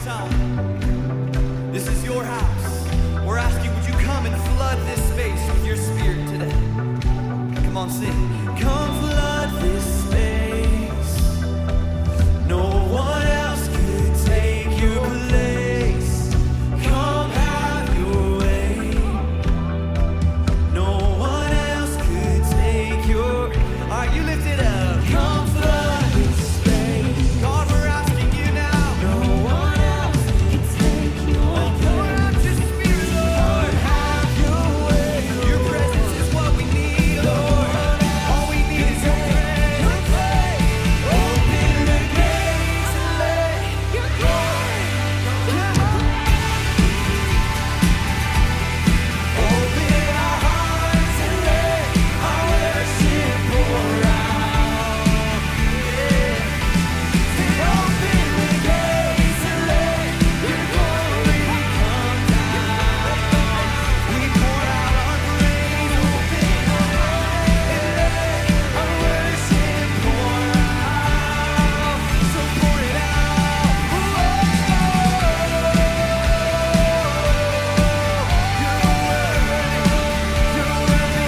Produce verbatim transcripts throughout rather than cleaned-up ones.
time. This is your house. We're asking, would you come and flood this space with your spirit today? Come on, sing. Come flood this space. No one else could take your place. Come have your way. No one else could take your... All right, you lift it up. Come flood this space. God, we're asking you now. No one else can take your place. Pour out your spirit, Lord. Have your way. Your presence is what we need, Lord. All we need is your praise. Your praise. Open the gates and let your glory come out. Open our hearts and let our worship pour out. Yeah. Open the gates and let your glory come down. We pour out our praise. Open our hearts and let our worship pour out. So pour it out. Whoa. You're worthy. You're worthy,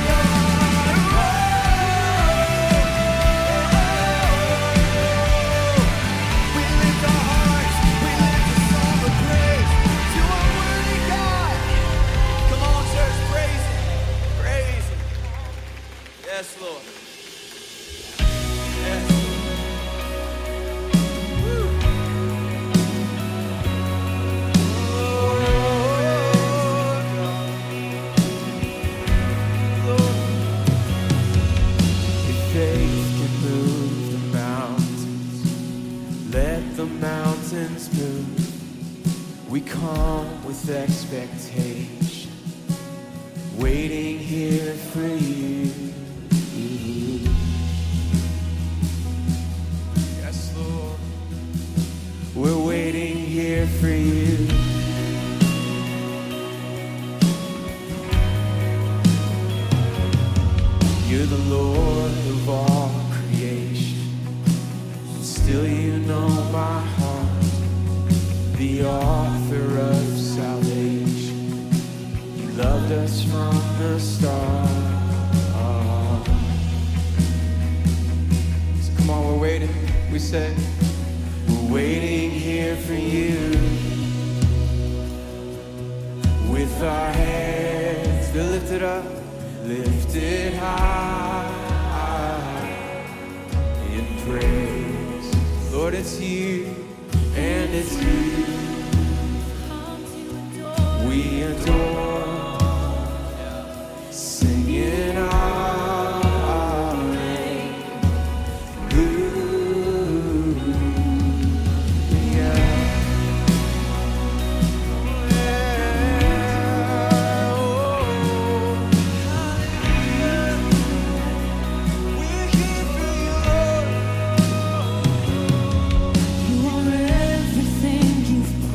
God. We lift our hearts. We lift a song of praise to our worthy God. Come on, church, praise Him. Praise Him. Yes, Lord. Yes. Woo. Lord. If faith can move the mountains, let the mountains move. We come with expectation, waiting here for you. Yes, Lord. We're waiting here for you. You're the Lord of all creation. Still you know my heart, the author of salvation. You loved us from the start. So come on, we're waiting. We say, we're waiting here for you. With our heads still lifted up, lifted high in praise. Lord, it's you and it's you. We adore, singing You are everything you've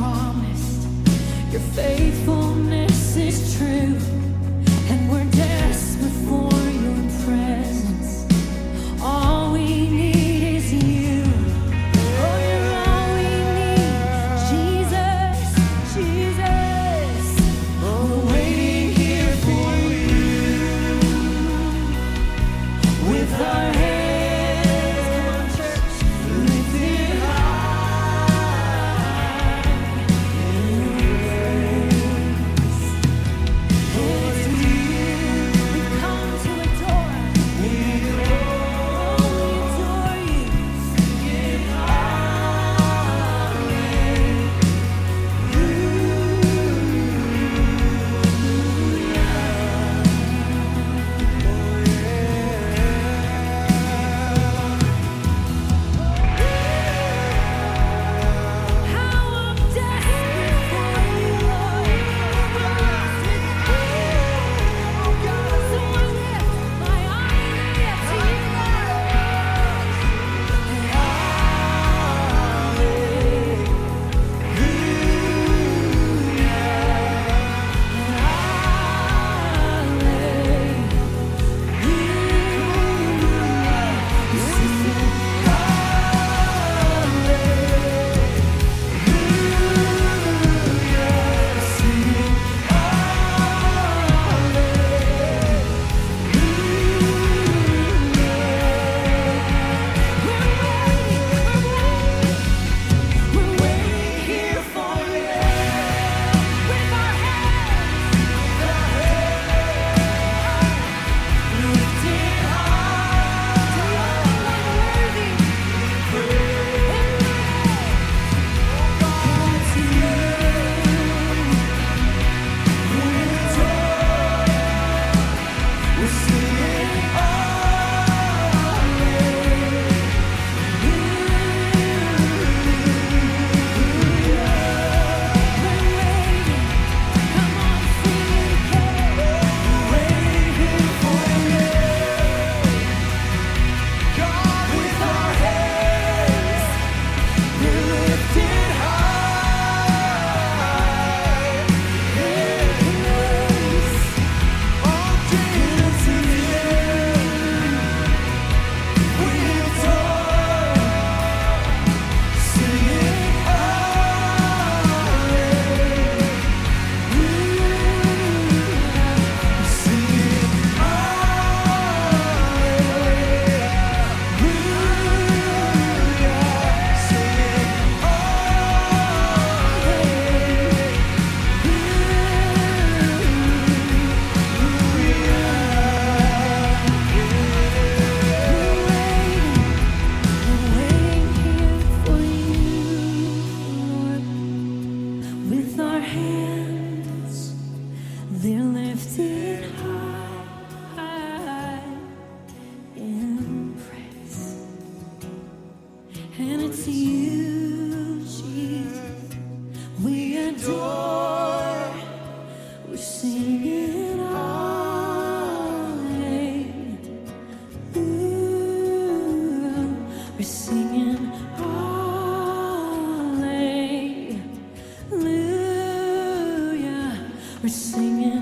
And it's you, Jesus, we adore. We're singing hallelujah. We're singing hallelujah. We're singing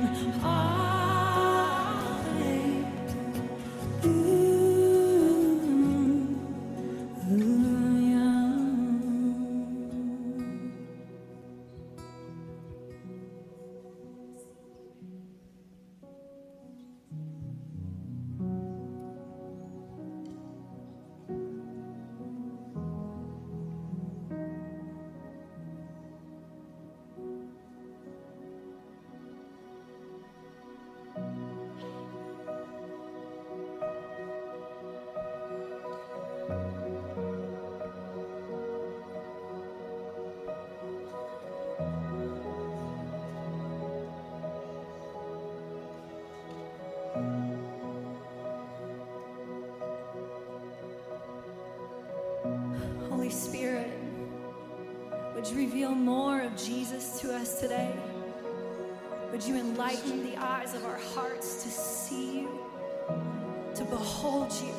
Holy Spirit, would you reveal more of Jesus to us today? Would you enlighten the eyes of our hearts to see you, to behold you?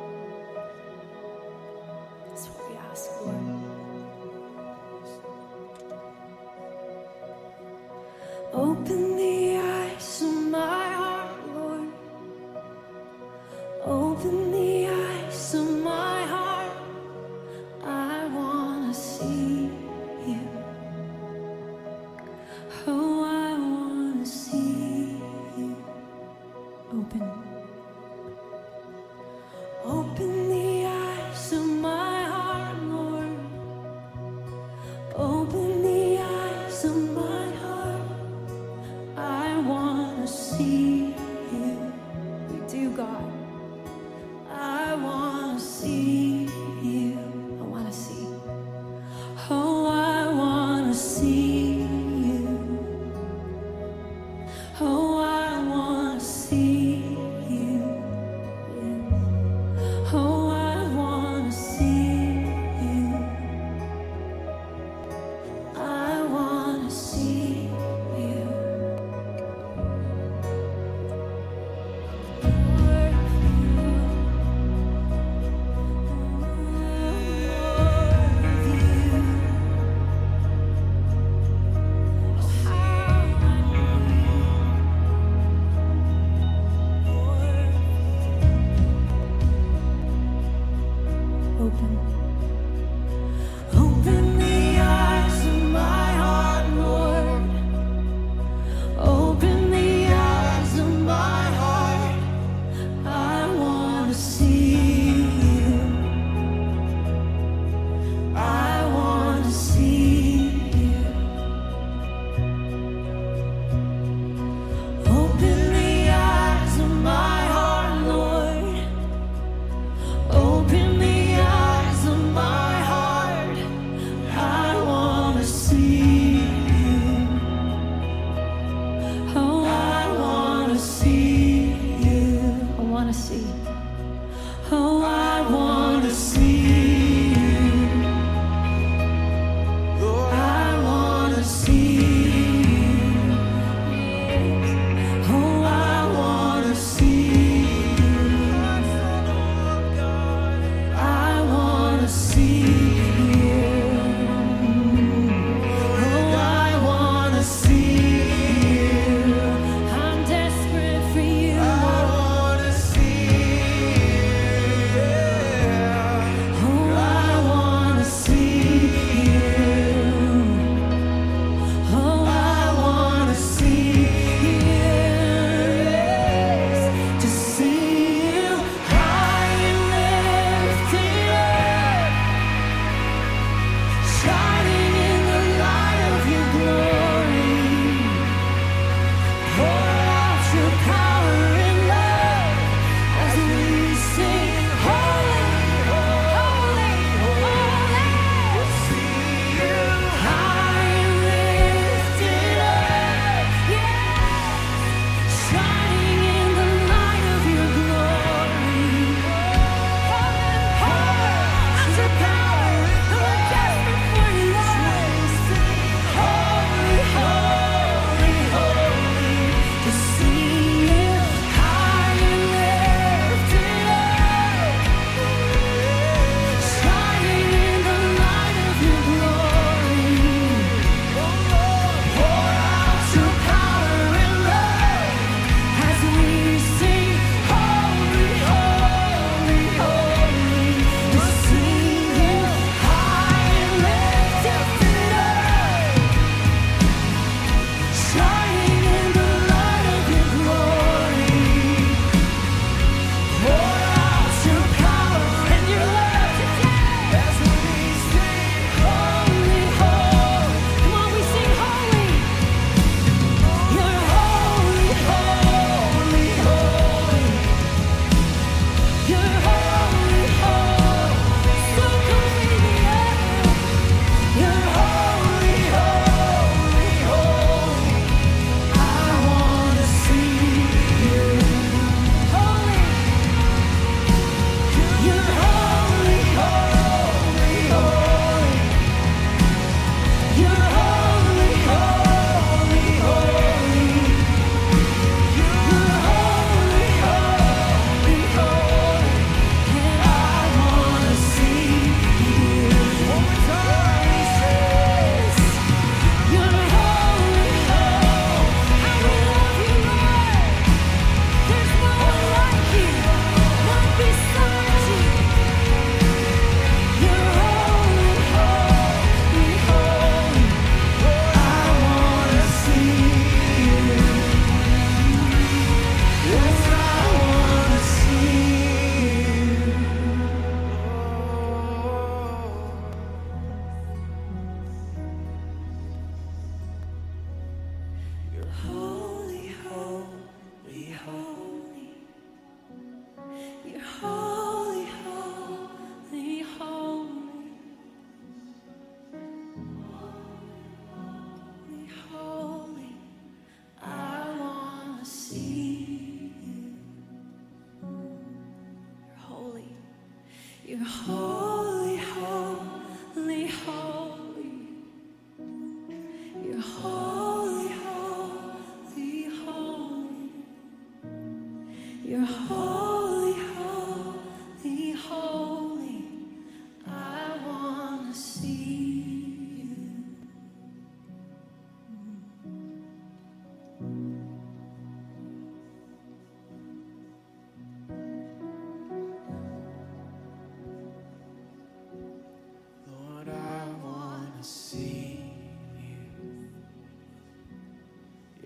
That's what we ask, Lord. Open the eyes of my heart, Lord. Open the eyes of my heart. I want to see you. Oh, I want to see you. Open. Open the eyes of my heart, Lord. Open the eyes of my heart. I want to see you. We do, God. I want to see you. I want to see. Oh, I want to see you. Oh, I want to see you. Yes. Oh, I want to see you. I want to see you. Open. Open the eyes of my heart, Lord. Open the eyes of my heart. I want to see you. I want to see you. Open the eyes of my heart, Lord. Open the eyes of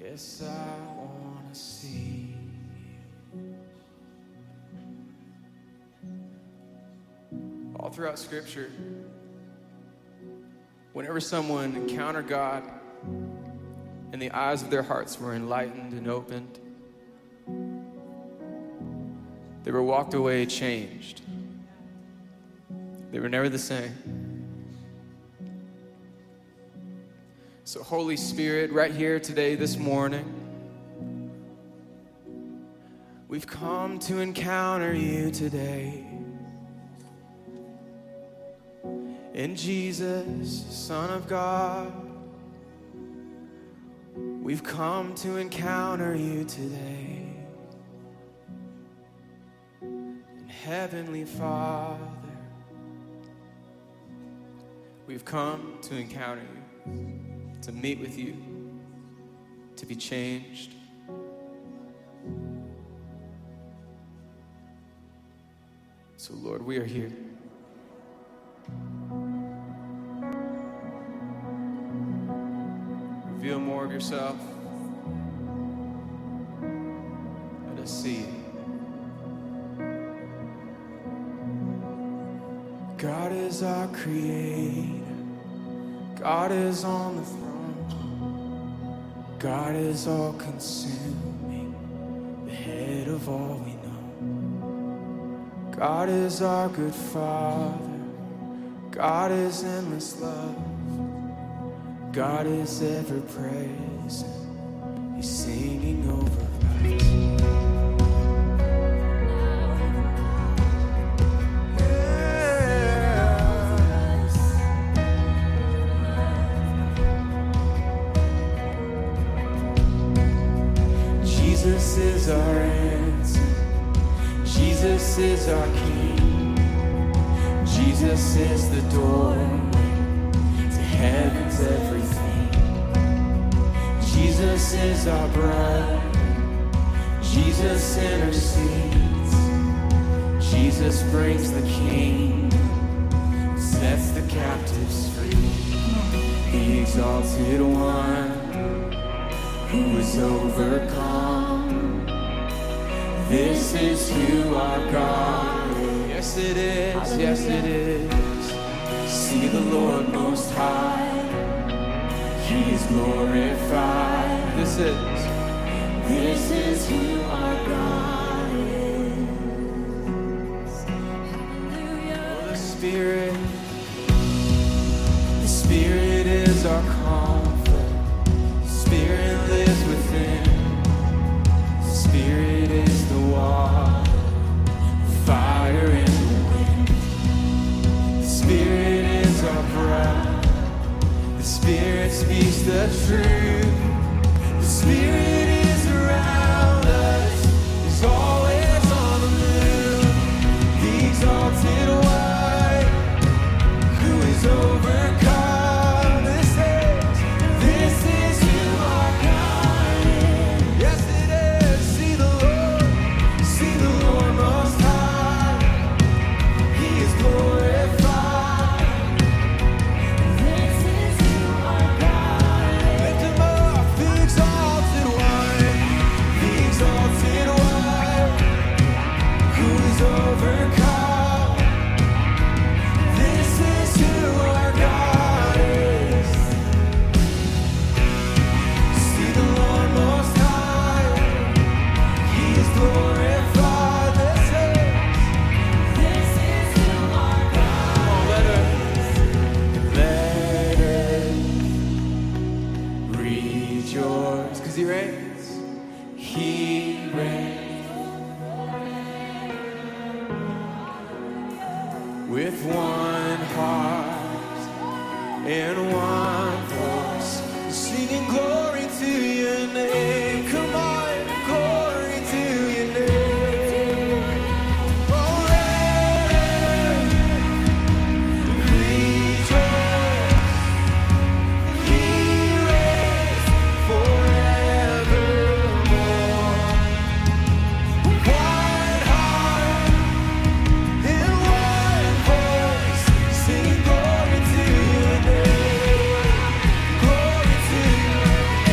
Yes, I want to see you. All throughout Scripture, whenever someone encountered God and the eyes of their hearts were enlightened and opened, they were walked away changed. They were never the same. So Holy Spirit, right here today, this morning, we've come to encounter you today. In Jesus, Son of God, we've come to encounter you today. And Heavenly Father, we've come to encounter you, to meet with you, to be changed. So Lord, we are here. Reveal more of yourself. Let us see it. God is our creator. God is on the throne. God is all consuming, the head of all we know. God is our good Father. God is endless love. God is ever present. He's singing over us. Jesus is our answer. Jesus is our King. Jesus is the doorway to heaven's everything. Jesus is our brother. Jesus intercedes. Jesus brings the kingdom, sets the captives free. The exalted one who is overcome. This is who our God is. Yes it is, yes it is. See the Lord Most High. He is glorified. This is, this is who our God is. Oh, the Spirit, the Spirit is our comfort. The Spirit lives within. The Spirit is the water, the fire and the wind. The Spirit is our breath. The Spirit speaks the truth. The Spirit is around us. He's always on the move. The exalted one who is overcome. This is, this is who our God is. Yes, it is. See the Lord, see the Lord Most High. He is glorified. This is who our God is. Lift him up, the exalted one, the exalted one who is overcome. This is who our God is. See the Lord Most High. He is glorified. This is, this is who our God is. Come on, let her, let her rejoice. 'Cause he reigns. He reigns. With one heart and one voice, singing glory to your name. Come on, glory to your name. Oh, let her rejoice. He reigns forevermore. One heart in one voice, singing glory to your name, glory to your name.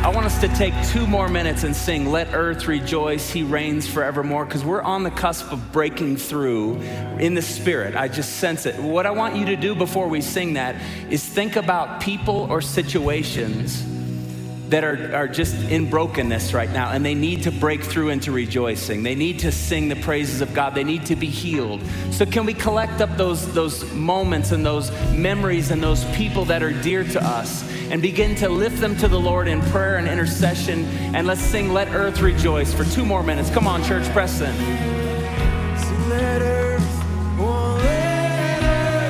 I want us to take two more minutes and sing Let Earth Rejoice, He Reigns Forevermore, because we're on the cusp of breaking through in the Spirit. I just sense it. What I want you to do before we sing that is think about people or situations that are, are just in brokenness right now, and they need to break through into rejoicing. They need to sing the praises of God. They need to be healed. So can we collect up those, those moments and those memories and those people that are dear to us and begin to lift them to the Lord in prayer and intercession, and let's sing Let Earth Rejoice for two more minutes. Come on, church, press in. So let earth, oh, let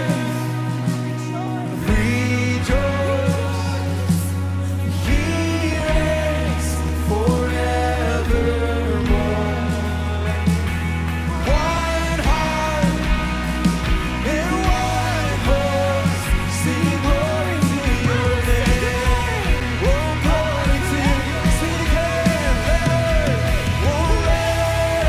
earth rejoice. He reigns forevermore. One heart and one voice, sing glory to your name. Oh, glory to you. Sing again, let earth, oh, let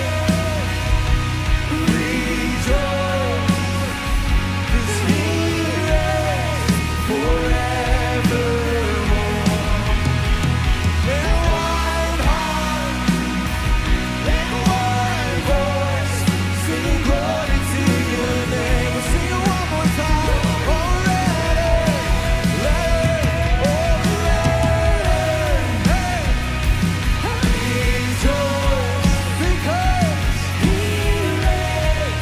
earth rejoice, 'cause He reigns forevermore. And one heart and one voice, sing glory to your name. We'll sing it one more time. Oh, let earth, let earth, oh, let earth, hey, rejoice, because He reigns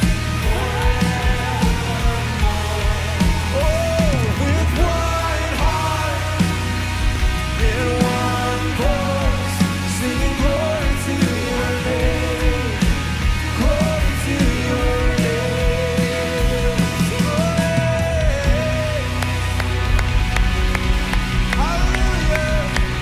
forevermore. Oh, with one heart and one voice, singing glory to your name, glory to your name. Hallelujah,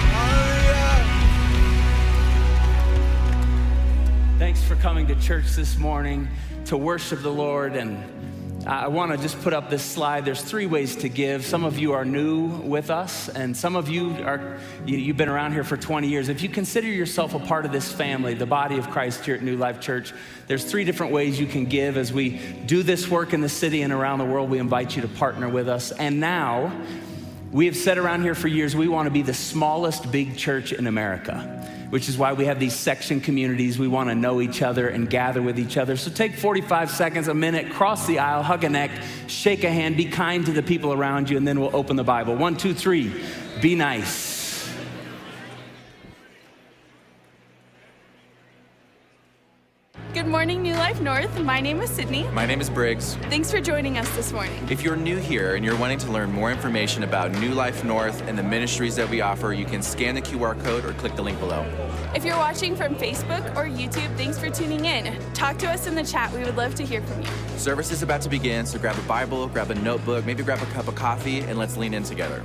hallelujah. Thanks for coming to church this morning to worship the Lord. And I want to just put up this slide. There's three ways to give. Some of you are new with us, and some of you are, you, you've been around here for twenty years. If you consider yourself a part of this family, the body of Christ here at New Life Church, there's three different ways you can give. As we do this work in the city and around the world, we invite you to partner with us. And now, we have said around here for years, we want to be the smallest big church in America, which is why we have these section communities. We want to know each other and gather with each other. So take forty-five seconds, a minute, cross the aisle, hug a neck, shake a hand, be kind to the people around you, and then we'll open the Bible. One, two, three, be nice. Good morning, New Life North. My name is Sydney. My name is Briggs. Thanks for joining us this morning. If you're new here and you're wanting to learn more information about New Life North and the ministries that we offer, you can scan the Q R code or click the link below. If you're watching from Facebook or YouTube, thanks for tuning in. Talk to us in the chat. We would love to hear from you. Service is about to begin, so grab a Bible, grab a notebook, maybe grab a cup of coffee, and let's lean in together.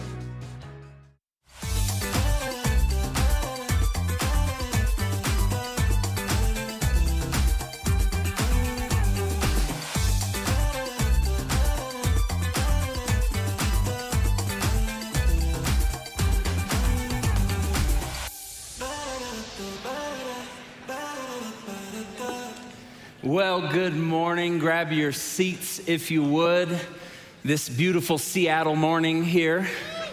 Well, good morning. Grab your seats if you would. This beautiful Seattle morning here.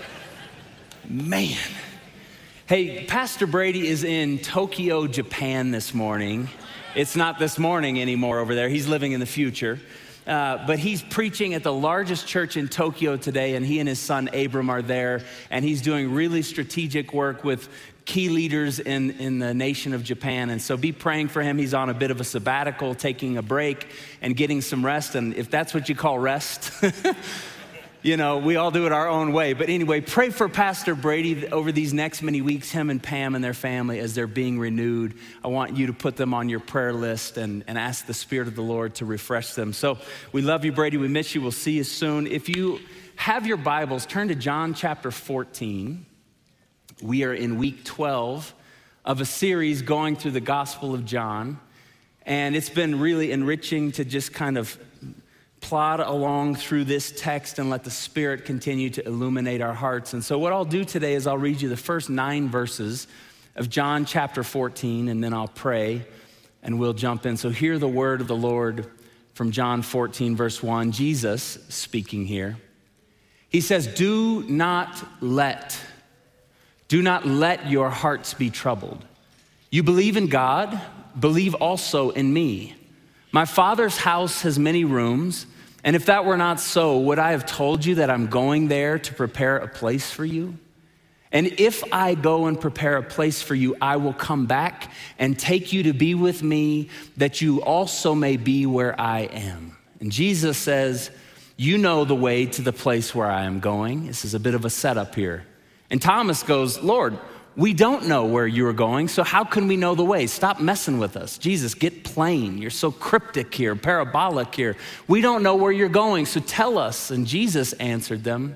Man. Hey, Pastor Brady is in Tokyo, Japan this morning. It's not this morning anymore over there. He's living in the future. Uh, but he's preaching at the largest church in Tokyo today, and he and his son Abram are there, and he's doing really strategic work with key leaders in, in the nation of Japan. And so be praying for him. He's on a bit of a sabbatical, taking a break and getting some rest. And if that's what you call rest, you know, we all do it our own way. But anyway, pray for Pastor Brady over these next many weeks, him and Pam and their family as they're being renewed. I want you to put them on your prayer list and, and ask the Spirit of the Lord to refresh them. So we love you, Brady. We miss you. We'll see you soon. If you have your Bibles, turn to John chapter fourteen. We are in week twelve of a series going through the Gospel of John. And it's been really enriching to just kind of plod along through this text and let the Spirit continue to illuminate our hearts. And so what I'll do today is I'll read you the first nine verses of John chapter fourteen, and then I'll pray and we'll jump in. So hear the word of the Lord from John fourteen, verse one. Jesus speaking here. He says, "Do not let Do not let your hearts be troubled. You believe in God, believe also in me. My Father's house has many rooms, and if that were not so, would I have told you that I'm going there to prepare a place for you? And if I go and prepare a place for you, I will come back and take you to be with me, that you also may be where I am. And Jesus says, you know the way to the place where I am going. This is a bit of a setup here. And Thomas goes, Lord, we don't know where you are going, so how can we know the way? Stop messing with us. Jesus, get plain. You're so cryptic here, parabolic here. We don't know where you're going, so tell us. And Jesus answered them,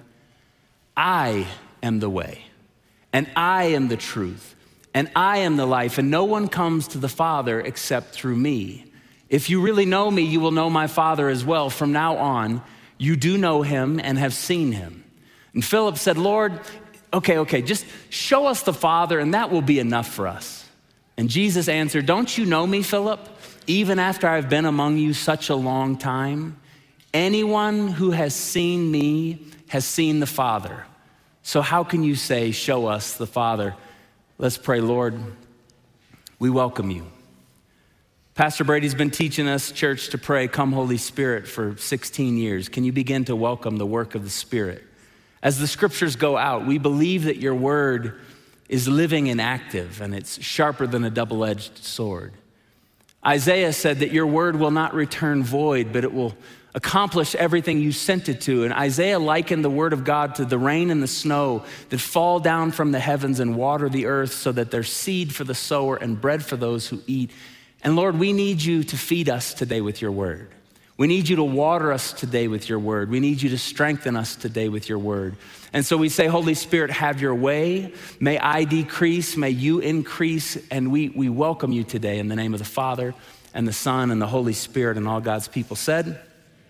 I am the way, and I am the truth, and I am the life, and no one comes to the Father except through me. If you really know me, you will know my Father as well. From now on, you do know him and have seen him. And Philip said, Lord, okay, okay, just show us the Father and that will be enough for us. And Jesus answered, don't you know me, Philip? Even after I've been among you such a long time, anyone who has seen me has seen the Father. So how can you say, show us the Father? Let's pray. Lord, we welcome you. Pastor Brady's been teaching us, church, to pray, come Holy Spirit, for sixteen years. Can you begin to welcome the work of the Spirit? As the scriptures go out, we believe that your word is living and active, and it's sharper than a double-edged sword. Isaiah said that your word will not return void, but it will accomplish everything you sent it to. And Isaiah likened the word of God to the rain and the snow that fall down from the heavens and water the earth so that there's seed for the sower and bread for those who eat. And Lord, we need you to feed us today with your word. We need you to water us today with your word. We need you to strengthen us today with your word. And so we say, Holy Spirit, have your way. May I decrease, may you increase. And we, we welcome you today in the name of the Father and the Son and the Holy Spirit. And all God's people said,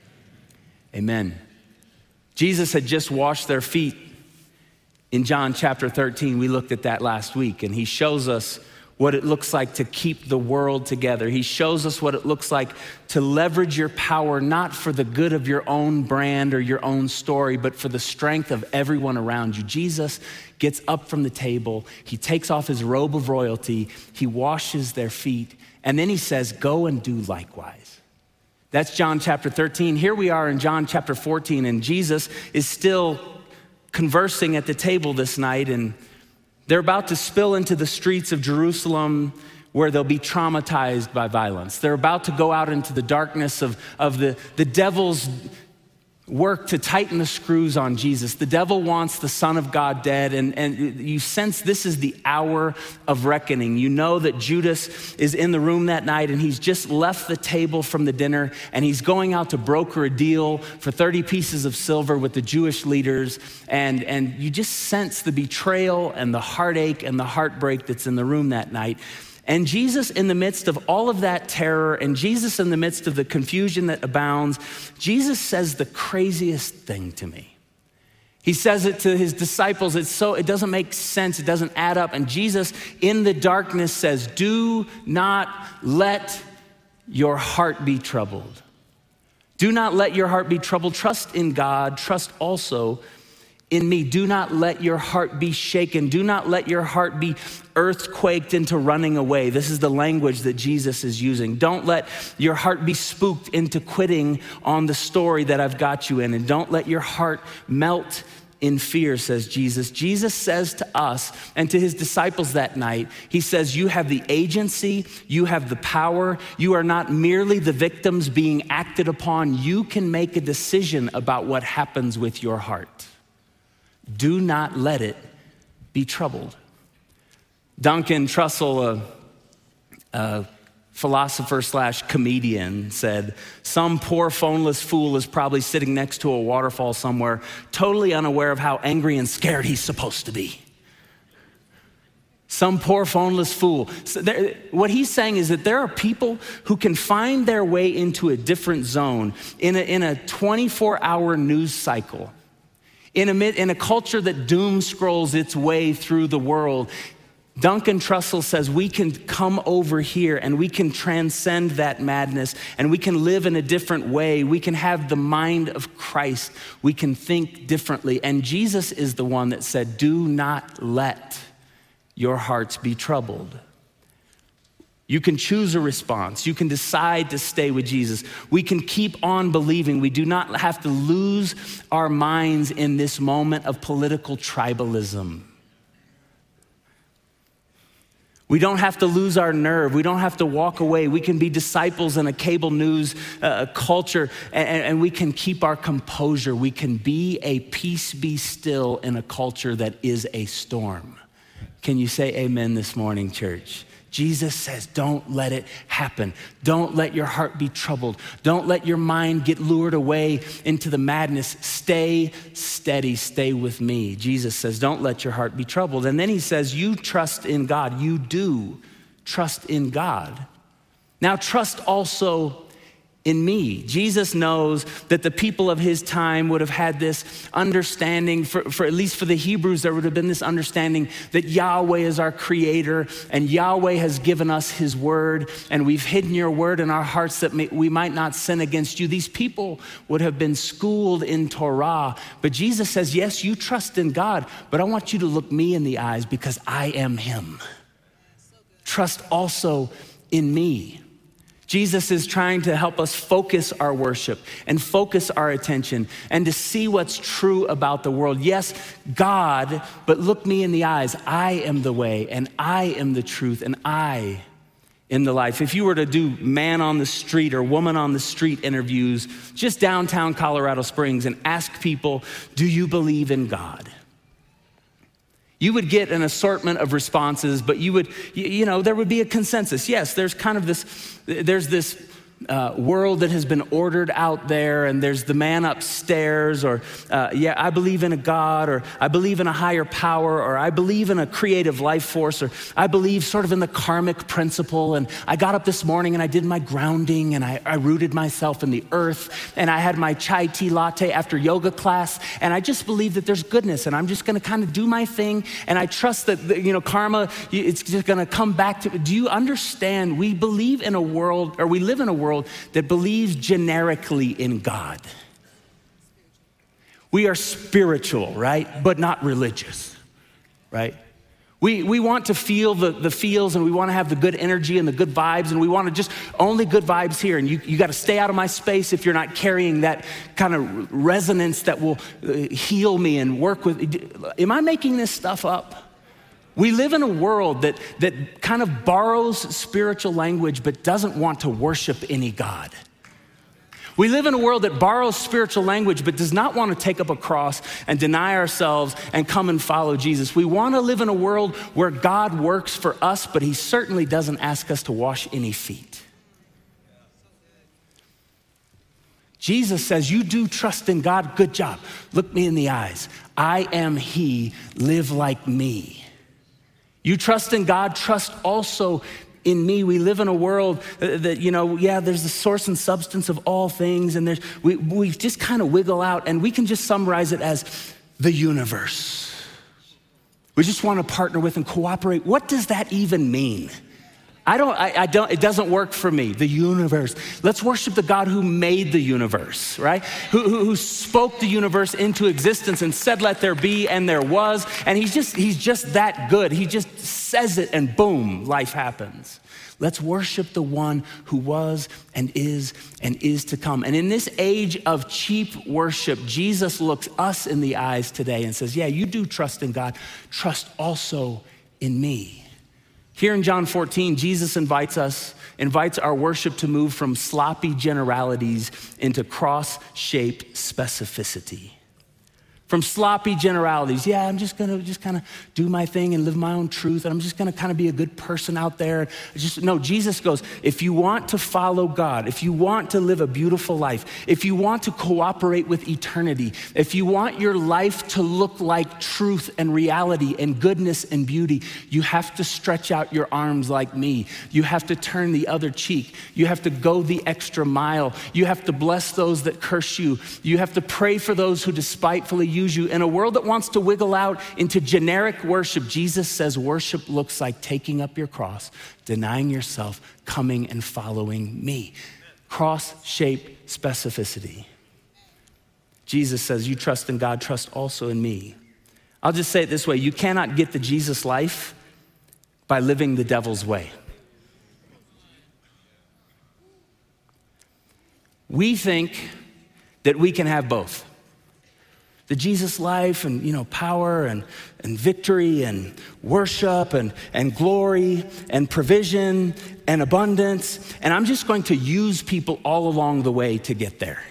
amen. Jesus had just washed their feet in John chapter thirteen. We looked at that last week, and he shows us what it looks like to keep the world together. He shows us what it looks like to leverage your power, not for the good of your own brand or your own story, but for the strength of everyone around you. Jesus gets up from the table. He takes off his robe of royalty. He washes their feet. And then he says, go and do likewise. That's John chapter thirteen. Here we are in John chapter fourteen, and Jesus is still conversing at the table this night, and they're about to spill into the streets of Jerusalem where they'll be traumatized by violence. They're about to go out into the darkness of, of the, the devil's work to tighten the screws on Jesus. The devil wants the Son of God dead, and, and you sense this is the hour of reckoning. You know that Judas is in the room that night, and he's just left the table from the dinner, and he's going out to broker a deal for thirty pieces of silver with the Jewish leaders, and, and you just sense the betrayal and the heartache and the heartbreak that's in the room that night. And Jesus, in the midst of all of that terror, and Jesus in the midst of the confusion that abounds, Jesus says the craziest thing to me. He says it to his disciples. It's so, it doesn't make sense. It doesn't add up. And Jesus in the darkness says, do not let your heart be troubled. Do not let your heart be troubled. Trust in God. Trust also in me. Do not let your heart be shaken. Do not let your heart be earthquaked into running away. This is the language that Jesus is using. Don't let your heart be spooked into quitting on the story that I've got you in. And don't let your heart melt in fear, says Jesus. Jesus says to us and to his disciples that night, he says, you have the agency, you have the power. You are not merely the victims being acted upon. You can make a decision about what happens with your heart. Do not let it be troubled. Duncan Trussell, a, a philosopher slash comedian, said, some poor phoneless fool is probably sitting next to a waterfall somewhere, totally unaware of how angry and scared he's supposed to be. Some poor phoneless fool. So there, what he's saying is that there are people who can find their way into a different zone in a, in a twenty-four hour news cycle. In a, in a culture that doom scrolls its way through the world, Duncan Trussell says we can come over here and we can transcend that madness and we can live in a different way. We can have the mind of Christ. We can think differently. And Jesus is the one that said, do not let your hearts be troubled. You can choose a response. You can decide to stay with Jesus. We can keep on believing. We do not have to lose our minds in this moment of political tribalism. We don't have to lose our nerve. We don't have to walk away. We can be disciples in a cable news uh, culture, and, and we can keep our composure. We can be a peace be still in a culture that is a storm. Can you say amen this morning, church? Jesus says, don't let it happen. Don't let your heart be troubled. Don't let your mind get lured away into the madness. Stay steady, stay with me. Jesus says, don't let your heart be troubled. And then he says, you trust in God. You do trust in God. Now trust also in me. Jesus knows that the people of his time would have had this understanding, for, for at least for the Hebrews, there would have been this understanding that Yahweh is our creator and Yahweh has given us his word, and we've hidden your word in our hearts that may, we might not sin against you. These people would have been schooled in Torah, but Jesus says, yes, you trust in God, but I want you to look me in the eyes because I am him. Trust also in me. Jesus is trying to help us focus our worship and focus our attention and to see what's true about the world. Yes, God, but look me in the eyes. I am the way and I am the truth and I am the life. If you were to do man on the street or woman on the street interviews just downtown Colorado Springs and ask people, do you believe in God? You would get an assortment of responses, but you would, you know, there would be a consensus. Yes, there's kind of this, there's this uh, world that has been ordered out there, and there's the man upstairs, or uh, yeah, I believe in a God, or I believe in a higher power, or I believe in a creative life force, or I believe sort of in the karmic principle, and I got up this morning and I did my grounding, and I, I rooted myself in the earth, and I had my chai tea latte after yoga class, and I just believe that there's goodness, and I'm just gonna kind of do my thing, and I trust that, you know, karma, it's just gonna come back to me. Do you understand? We believe in a world, or we live in a world that believes generically in God. We are spiritual, right? But not religious, right? We we want to feel the, the feels, and we want to have the good energy and the good vibes, and we want to just only good vibes here. And you, you got to stay out of my space if you're not carrying that kind of resonance that will heal me and work with. Am I making this stuff up? We live in a world that, that kind of borrows spiritual language but doesn't want to worship any God. We live in a world that borrows spiritual language but does not want to take up a cross and deny ourselves and come and follow Jesus. We want to live in a world where God works for us, but he certainly doesn't ask us to wash any feet. Jesus says, you do trust in God, good job. Look me in the eyes. I am he, live like me. You trust in God, trust also in me. We live in a world that, you know, yeah, there's the source and substance of all things, and there's we, we just kind of wiggle out, and we can just summarize it as the universe. We just want to partner with and cooperate. What does that even mean? I don't, I, I don't, it doesn't work for me, the universe. Let's worship the God who made the universe, right? Who, who, who spoke the universe into existence and said, let there be, and there was. And he's just, he's just that good. He just says it and boom, life happens. Let's worship the one who was and is and is to come. And in this age of cheap worship, Jesus looks us in the eyes today and says, yeah, you do trust in God. Trust also in me. Here in John fourteen, Jesus invites us, invites our worship to move from sloppy generalities into cross-shaped specificity. From sloppy generalities, yeah, I'm just gonna just kind of do my thing and live my own truth, and I'm just gonna kind of be a good person out there. Just no, Jesus goes, if you want to follow God, if you want to live a beautiful life, if you want to cooperate with eternity, if you want your life to look like truth and reality and goodness and beauty, you have to stretch out your arms like me. You have to turn the other cheek. You have to go the extra mile. You have to bless those that curse you. You have to pray for those who despitefully use you. In a world that wants to wiggle out into generic worship, Jesus says worship looks like taking up your cross, denying yourself, coming and following me. Cross-shaped specificity. Jesus says, you trust in God, trust also in me. I'll just say it this way, you cannot get the Jesus life by living the devil's way. We think that we can have both. The Jesus life and, you know, power and, and victory and worship and, and glory and provision and abundance. And I'm just going to use people all along the way to get there.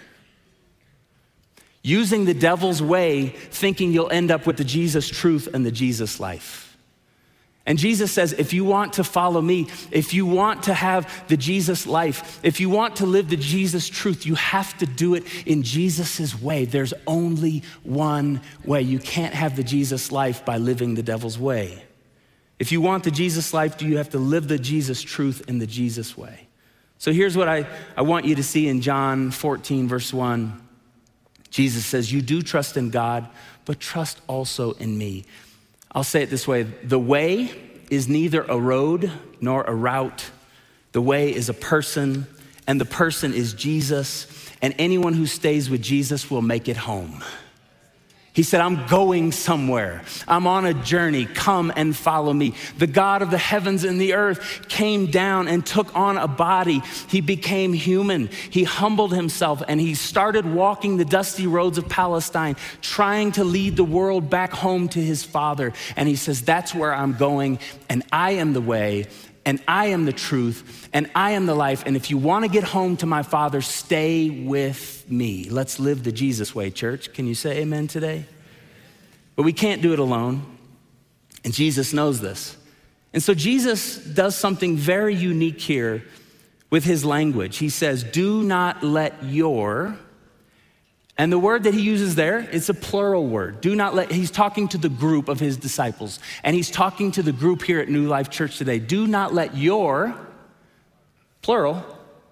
Using the devil's way, thinking you'll end up with the Jesus truth and the Jesus life. And Jesus says, if you want to follow me, if you want to have the Jesus life, if you want to live the Jesus truth, you have to do it in Jesus's way. There's only one way. You can't have the Jesus life by living the devil's way. If you want the Jesus life, you have to live the Jesus truth in the Jesus way. So here's what I, I want you to see in John fourteen, verse one. Jesus says, you do trust in God, but trust also in me. I'll say it this way. The way is neither a road nor a route. The way is a person, and the person is Jesus, and anyone who stays with Jesus will make it home. He said, I'm going somewhere. I'm on a journey. Come and follow me. The God of the heavens and the earth came down and took on a body. He became human. He humbled himself and he started walking the dusty roads of Palestine, trying to lead the world back home to his Father. And he says, that's where I'm going, and I am the way, and I am the truth, and I am the life. And if you want to get home to my Father, stay with me. Let's live the Jesus way, church. Can you say amen today? But we can't do it alone. And Jesus knows this. And so Jesus does something very unique here with his language. He says, do not let your, and the word that he uses there, it's a plural word. Do not let, he's talking to the group of his disciples. And he's talking to the group here at New Life Church today. Do not let your, plural,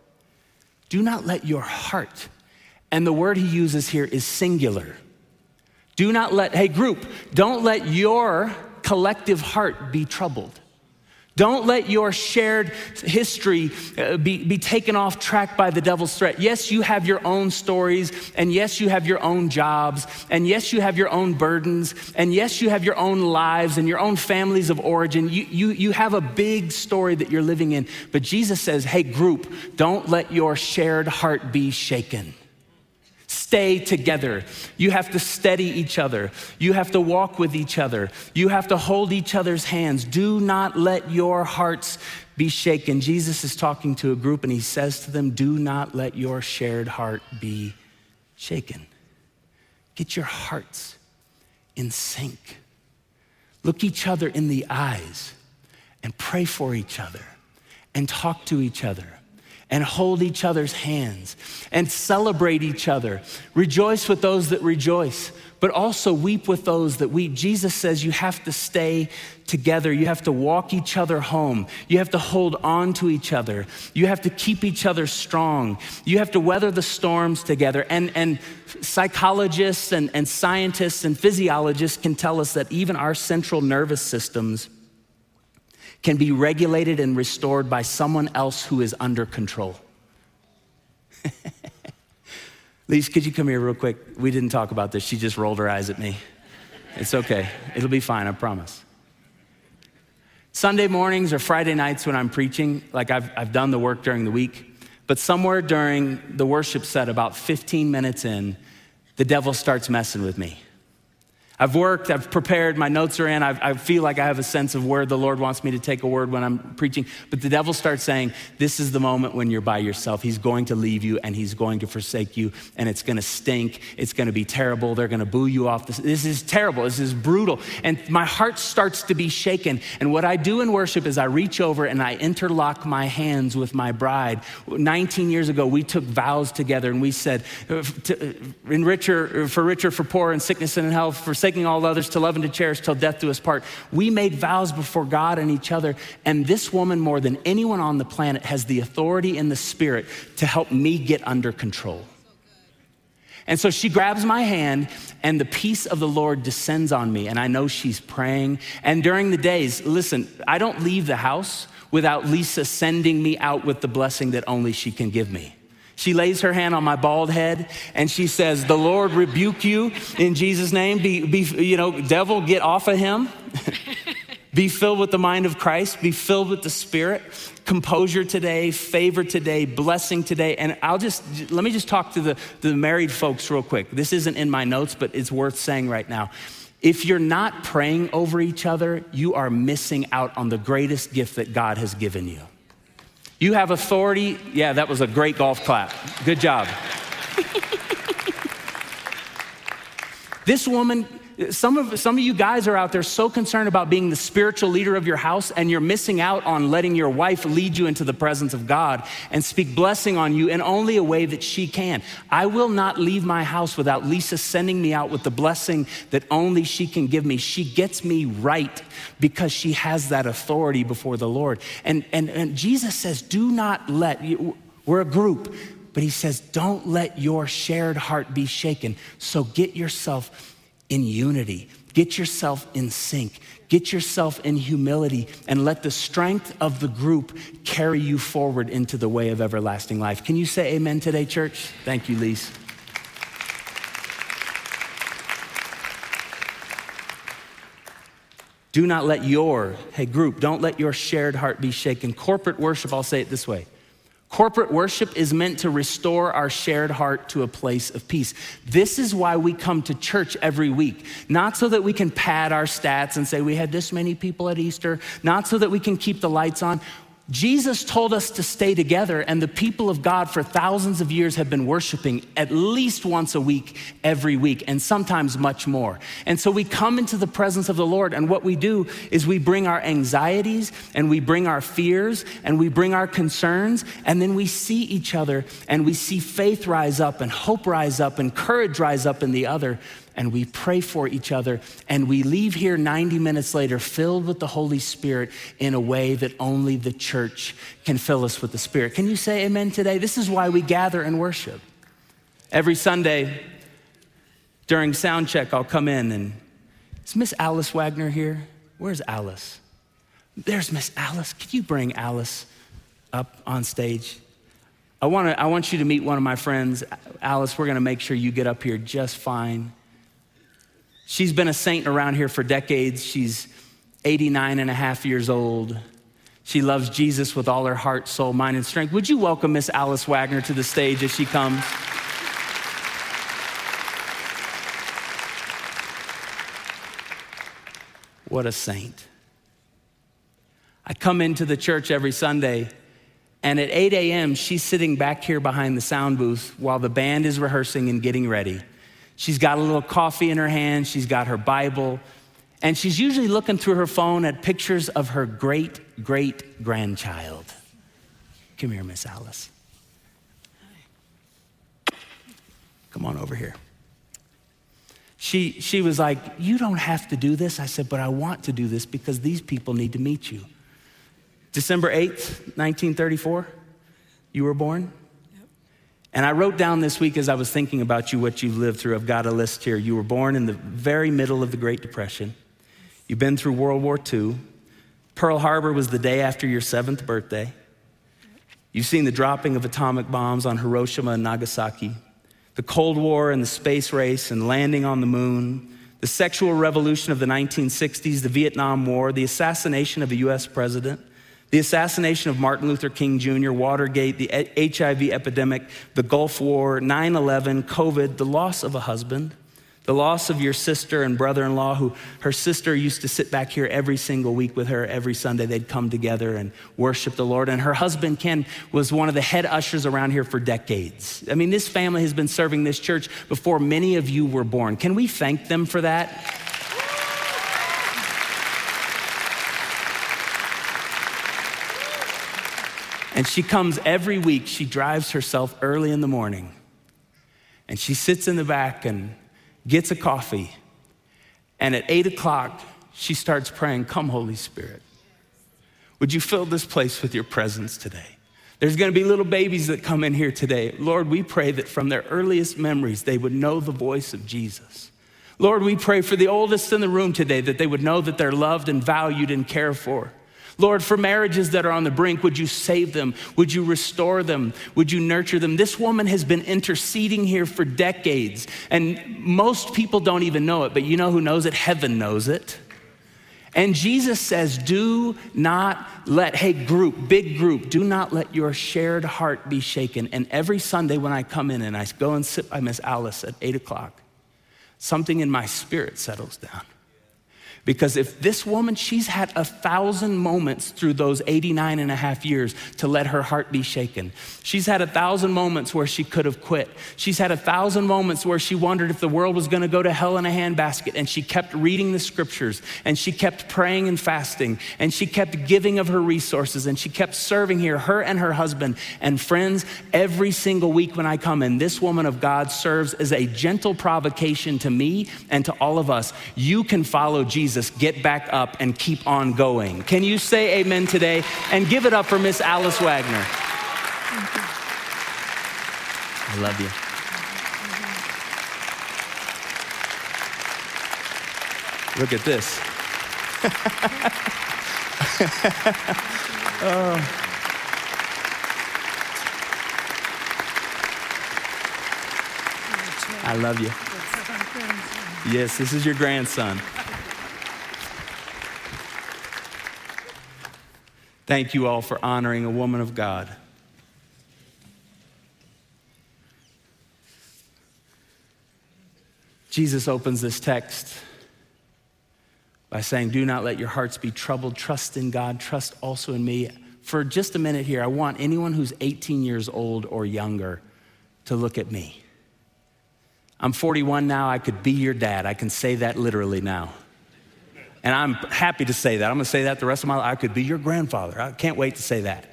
do not let your heart, and the word he uses here is singular. Do not let, hey group, don't let your collective heart be troubled. Don't let your shared history uh, be, be taken off track by the devil's threat. Yes, you have your own stories, and yes, you have your own jobs, and yes, you have your own burdens, and yes, you have your own lives and your own families of origin. You, you, you have a big story that you're living in. But Jesus says, hey group, don't let your shared heart be shaken. Stay together. You have to steady each other. You have to walk with each other. You have to hold each other's hands. Do not let your hearts be shaken. Jesus is talking to a group and he says to them, do not let your shared heart be shaken. Get your hearts in sync. Look each other in the eyes and pray for each other and talk to each other and hold each other's hands and celebrate each other. Rejoice with those that rejoice, but also weep with those that weep. Jesus says you have to stay together. You have to walk each other home. You have to hold on to each other. You have to keep each other strong. You have to weather the storms together. And, and psychologists and, and scientists and physiologists can tell us that even our central nervous systems can be regulated and restored by someone else who is under control. Lise, could you come here real quick? We didn't talk about this. She just rolled her eyes at me. It's okay. It'll be fine, I promise. Sunday mornings or Friday nights when I'm preaching, like I've, I've done the work during the week, but somewhere during the worship set, about fifteen minutes in, the devil starts messing with me. I've worked, I've prepared, my notes are in, I've, I feel like I have a sense of where the Lord wants me to take a word when I'm preaching, but the devil starts saying, this is the moment when you're by yourself. He's going to leave you and he's going to forsake you, and it's gonna stink, it's gonna be terrible, they're gonna boo you off. This, this is terrible, this is brutal. And my heart starts to be shaken, and what I do in worship is I reach over and I interlock my hands with my bride. nineteen years ago, we took vows together and we said, in richer, for richer, for poor, in sickness and in health, for forsaking all others, to love and to cherish till death do us part. We made vows before God and each other, and this woman, more than anyone on the planet, has the authority in the Spirit to help me get under control. And so she grabs my hand and the peace of the Lord descends on me, and I know she's praying. And during the days, listen, I don't leave the house without Lisa sending me out with the blessing that only she can give me. She lays her hand on my bald head and she says, the Lord rebuke you in Jesus' name. Be, be, you know, devil, get off of him. Be filled with the mind of Christ. Be filled with the Spirit. Composure today, favor today, blessing today. And I'll just, let me just talk to the, the married folks real quick. This isn't in my notes, but it's worth saying right now. If you're not praying over each other, you are missing out on the greatest gift that God has given you. You have authority. Yeah, that was a great golf clap. Good job. This woman, some of, some of you guys are out there so concerned about being the spiritual leader of your house, and you're missing out on letting your wife lead you into the presence of God and speak blessing on you in only a way that she can. I will not leave my house without Lisa sending me out with the blessing that only she can give me. She gets me right because she has that authority before the Lord. And, and, and Jesus says, do not let, you, we're a group, but he says, don't let your shared heart be shaken. So get yourself in unity. Get yourself in sync. Get yourself in humility, and let the strength of the group carry you forward into the way of everlasting life. Can you say amen today, church? Thank you, Lise. Do not let your, hey group, don't let your shared heart be shaken. Corporate worship, I'll say it this way. Corporate worship is meant to restore our shared heart to a place of peace. This is why we come to church every week. Not so that we can pad our stats and say we had this many people at Easter. Not so that we can keep the lights on. Jesus told us to stay together, and the people of God for thousands of years have been worshiping at least once a week, every week, and sometimes much more. And so we come into the presence of the Lord, and what we do is we bring our anxieties, and we bring our fears, and we bring our concerns, and then we see each other, and we see faith rise up, and hope rise up, and courage rise up in the other, and we pray for each other, and we leave here ninety minutes later filled with the Holy Spirit in a way that only the church can fill us with the Spirit. Can you say amen today? This is why we gather and worship. Every Sunday during sound check, I'll come in and, is Miss Alice Wagner here? Where's Alice? There's Miss Alice. Could you bring Alice up on stage? I want to. I want you to meet one of my friends. Alice, we're going to make sure you get up here just fine. She's been a saint around here for decades. She's eighty-nine and a half years old. She loves Jesus with all her heart, soul, mind, and strength. Would you welcome Miss Alice Wagner to the stage as she comes? What a saint. I come into the church every Sunday, and at eight a.m., she's sitting back here behind the sound booth while the band is rehearsing and getting ready. She's got a little coffee in her hand, she's got her Bible, and she's usually looking through her phone at pictures of her great, great grandchild. Come here, Miss Alice. Come on over here. She, she was like, you don't have to do this. I said, but I want to do this because these people need to meet you. December eighth, nineteen thirty-four, you were born? And I wrote down this week as I was thinking about you, what you've lived through. I've got a list here. You were born in the very middle of the Great Depression. You've been through World War Two. Pearl Harbor was the day after your seventh birthday. You've seen the dropping of atomic bombs on Hiroshima and Nagasaki, the Cold War and the space race and landing on the moon, the sexual revolution of the nineteen sixties, the Vietnam War, the assassination of a U S president, the assassination of Martin Luther King Junior, Watergate, the H I V epidemic, the Gulf War, nine eleven, COVID, the loss of a husband, the loss of your sister and brother-in-law, who her sister used to sit back here every single week with her. Every Sunday they'd come together and worship the Lord. And her husband, Ken, was one of the head ushers around here for decades. I mean, this family has been serving this church before many of you were born. Can we thank them for that? And she comes every week. She drives herself early in the morning. And she sits in the back and gets a coffee. And at eight o'clock, she starts praying, come, Holy Spirit. Would you fill this place with your presence today? There's gonna be little babies that come in here today. Lord, we pray that from their earliest memories, they would know the voice of Jesus. Lord, we pray for the oldest in the room today, that they would know that they're loved and valued and cared for. Lord, for marriages that are on the brink, would you save them? Would you restore them? Would you nurture them? This woman has been interceding here for decades, and most people don't even know it, but you know who knows it? Heaven knows it. And Jesus says, do not let, hey group, big group, do not let your shared heart be shaken. And every Sunday when I come in and I go and sit by Miss Alice at eight o'clock, something in my spirit settles down. Because if this woman, she's had a thousand moments through those eighty-nine and a half years to let her heart be shaken. She's had a thousand moments where she could have quit. She's had a thousand moments where she wondered if the world was gonna go to hell in a handbasket, and she kept reading the scriptures, and she kept praying and fasting, and she kept giving of her resources, and she kept serving here, her and her husband. And friends, every single week when I come in, this woman of God serves as a gentle provocation to me and to all of us. You can follow Jesus. Get back up and keep on going. Can you say amen today? And give it up for Miss Alice Wagner. I love you. Look at this. oh. I love you. Yes, this is your grandson. Thank you all for honoring a woman of God. Jesus opens this text by saying, do not let your hearts be troubled. Trust in God. Trust also in me. For just a minute here, I want anyone who's eighteen years old or younger to look at me. I'm forty-one now. I could be your dad. I can say that literally now. And I'm happy to say that. I'm gonna say that the rest of my life. I could be your grandfather. I can't wait to say that.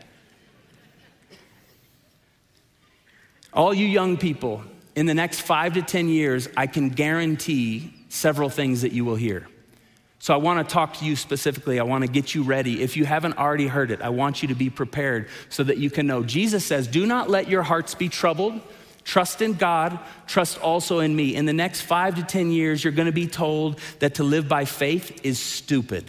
All you young people, in the next five to ten years, I can guarantee several things that you will hear. So I wanna talk to you specifically. I wanna get you ready. If you haven't already heard it, I want you to be prepared so that you can know. Jesus says, do not let your hearts be troubled. Trust in God, trust also in me. In the next five to ten years, you're gonna be told that to live by faith is stupid.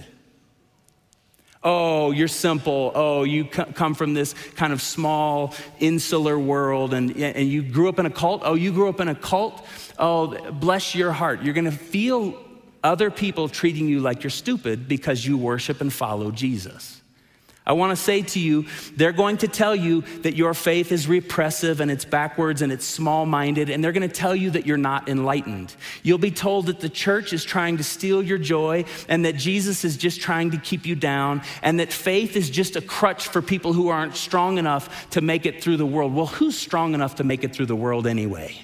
Oh, you're simple. Oh, you come from this kind of small, insular world, and, and you grew up in a cult. Oh, you grew up in a cult. Oh, bless your heart. You're gonna feel other people treating you like you're stupid because you worship and follow Jesus. I wanna say to you, they're going to tell you that your faith is repressive and it's backwards and it's small-minded, and they're gonna tell you that you're not enlightened. You'll be told that the church is trying to steal your joy and that Jesus is just trying to keep you down and that faith is just a crutch for people who aren't strong enough to make it through the world. Well, who's strong enough to make it through the world anyway?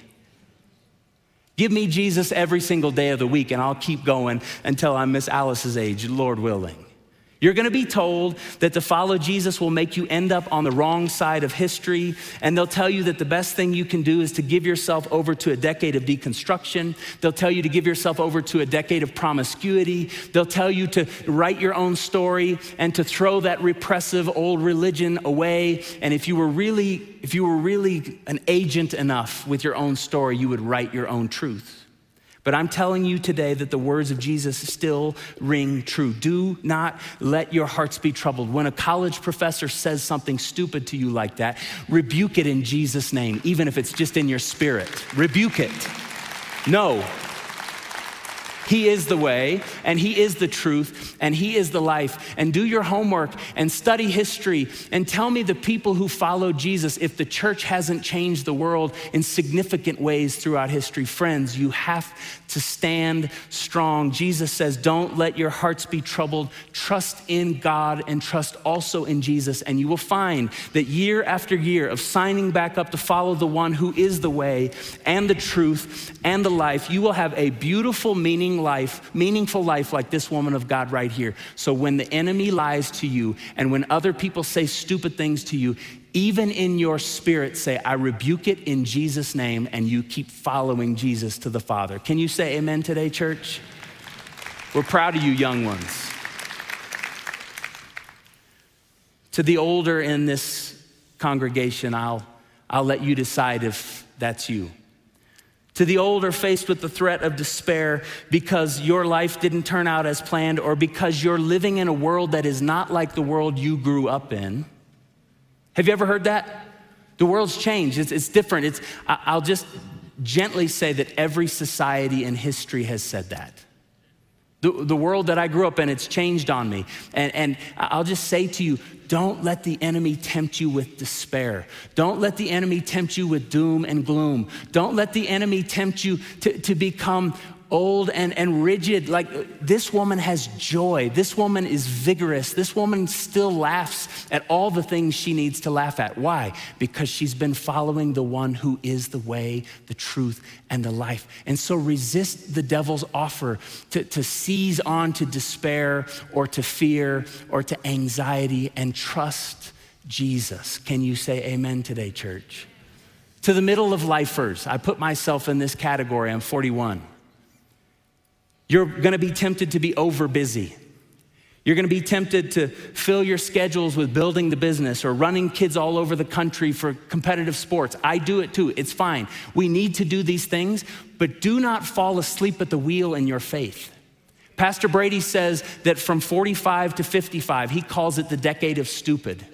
Give me Jesus every single day of the week and I'll keep going until I'm Miss Alice's age, Lord willing. You're gonna be told that to follow Jesus will make you end up on the wrong side of history, and they'll tell you that the best thing you can do is to give yourself over to a decade of deconstruction. They'll tell you to give yourself over to a decade of promiscuity. They'll tell you to write your own story and to throw that repressive old religion away. And if you were really, if you were really an agent enough with your own story, you would write your own truth. But I'm telling you today that the words of Jesus still ring true. Do not let your hearts be troubled. When a college professor says something stupid to you like that, rebuke it in Jesus' name, even if it's just in your spirit. Rebuke it. No. He is the way, and he is the truth, and he is the life. And do your homework and study history and tell me the people who follow Jesus if the church hasn't changed the world in significant ways throughout history. Friends, you have to stand strong. Jesus says, don't let your hearts be troubled. Trust in God and trust also in Jesus. And you will find that year after year of signing back up to follow the one who is the way and the truth and the life, you will have a beautiful, meaning life, meaningful life like this woman of God right here. So when the enemy lies to you and when other people say stupid things to you, even in your spirit say, I rebuke it in Jesus' name, and you keep following Jesus to the Father. Can you say amen today, church? We're proud of you young ones. To the older in this congregation, I'll, I'll let you decide if that's you. To the older faced with the threat of despair because your life didn't turn out as planned or because you're living in a world that is not like the world you grew up in. Have you ever heard that? The world's changed, it's, it's different. It's, I'll just gently say that every society in history has said that. The, the world that I grew up in, it's changed on me. And, and I'll just say to you, don't let the enemy tempt you with despair. Don't let the enemy tempt you with doom and gloom. Don't let the enemy tempt you to, to become old and, and rigid. Like, this woman has joy. This woman is vigorous. This woman still laughs at all the things she needs to laugh at. Why? Because she's been following the one who is the way, the truth, and the life. And so resist the devil's offer to, to seize on to despair or to fear or to anxiety, and trust Jesus. Can you say amen today, church? To the middle of lifers, I put myself in this category. I'm forty-one. You're gonna be tempted to be over busy. You're gonna be tempted to fill your schedules with building the business or running kids all over the country for competitive sports. I do it too, it's fine. We need to do these things, but do not fall asleep at the wheel in your faith. Pastor Brady says that from forty-five to fifty-five, he calls it the decade of stupid.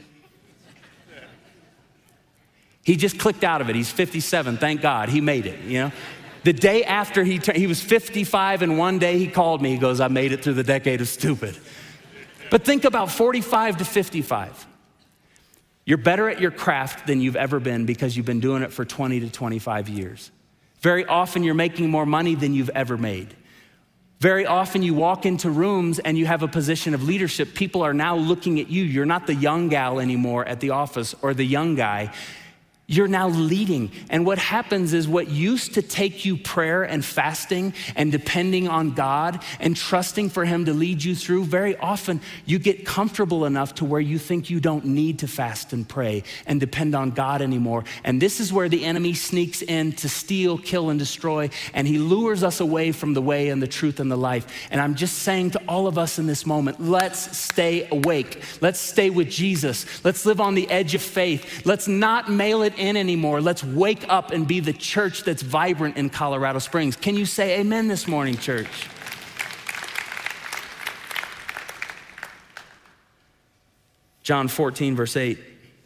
He just clicked out of it. He's fifty-seven, thank God, he made it, you know? The day after he turned, he was fifty-five, and one day he called me. He goes, I made it through the decade of stupid. But think about forty-five to fifty-five. You're better at your craft than you've ever been because you've been doing it for twenty to twenty-five years. Very often you're making more money than you've ever made. Very often you walk into rooms and you have a position of leadership. People are now looking at you. You're not the young gal anymore at the office or the young guy. You're now leading. And what happens is what used to take you prayer and fasting and depending on God and trusting for him to lead you through, very often you get comfortable enough to where you think you don't need to fast and pray and depend on God anymore. And this is where the enemy sneaks in to steal, kill, and destroy. And he lures us away from the way and the truth and the life. And I'm just saying to all of us in this moment, let's stay awake. Let's stay with Jesus. Let's live on the edge of faith. Let's not mail it in anymore. Let's wake up and be the church that's vibrant in Colorado Springs. Can you say amen this morning, church? John fourteen, verse eight.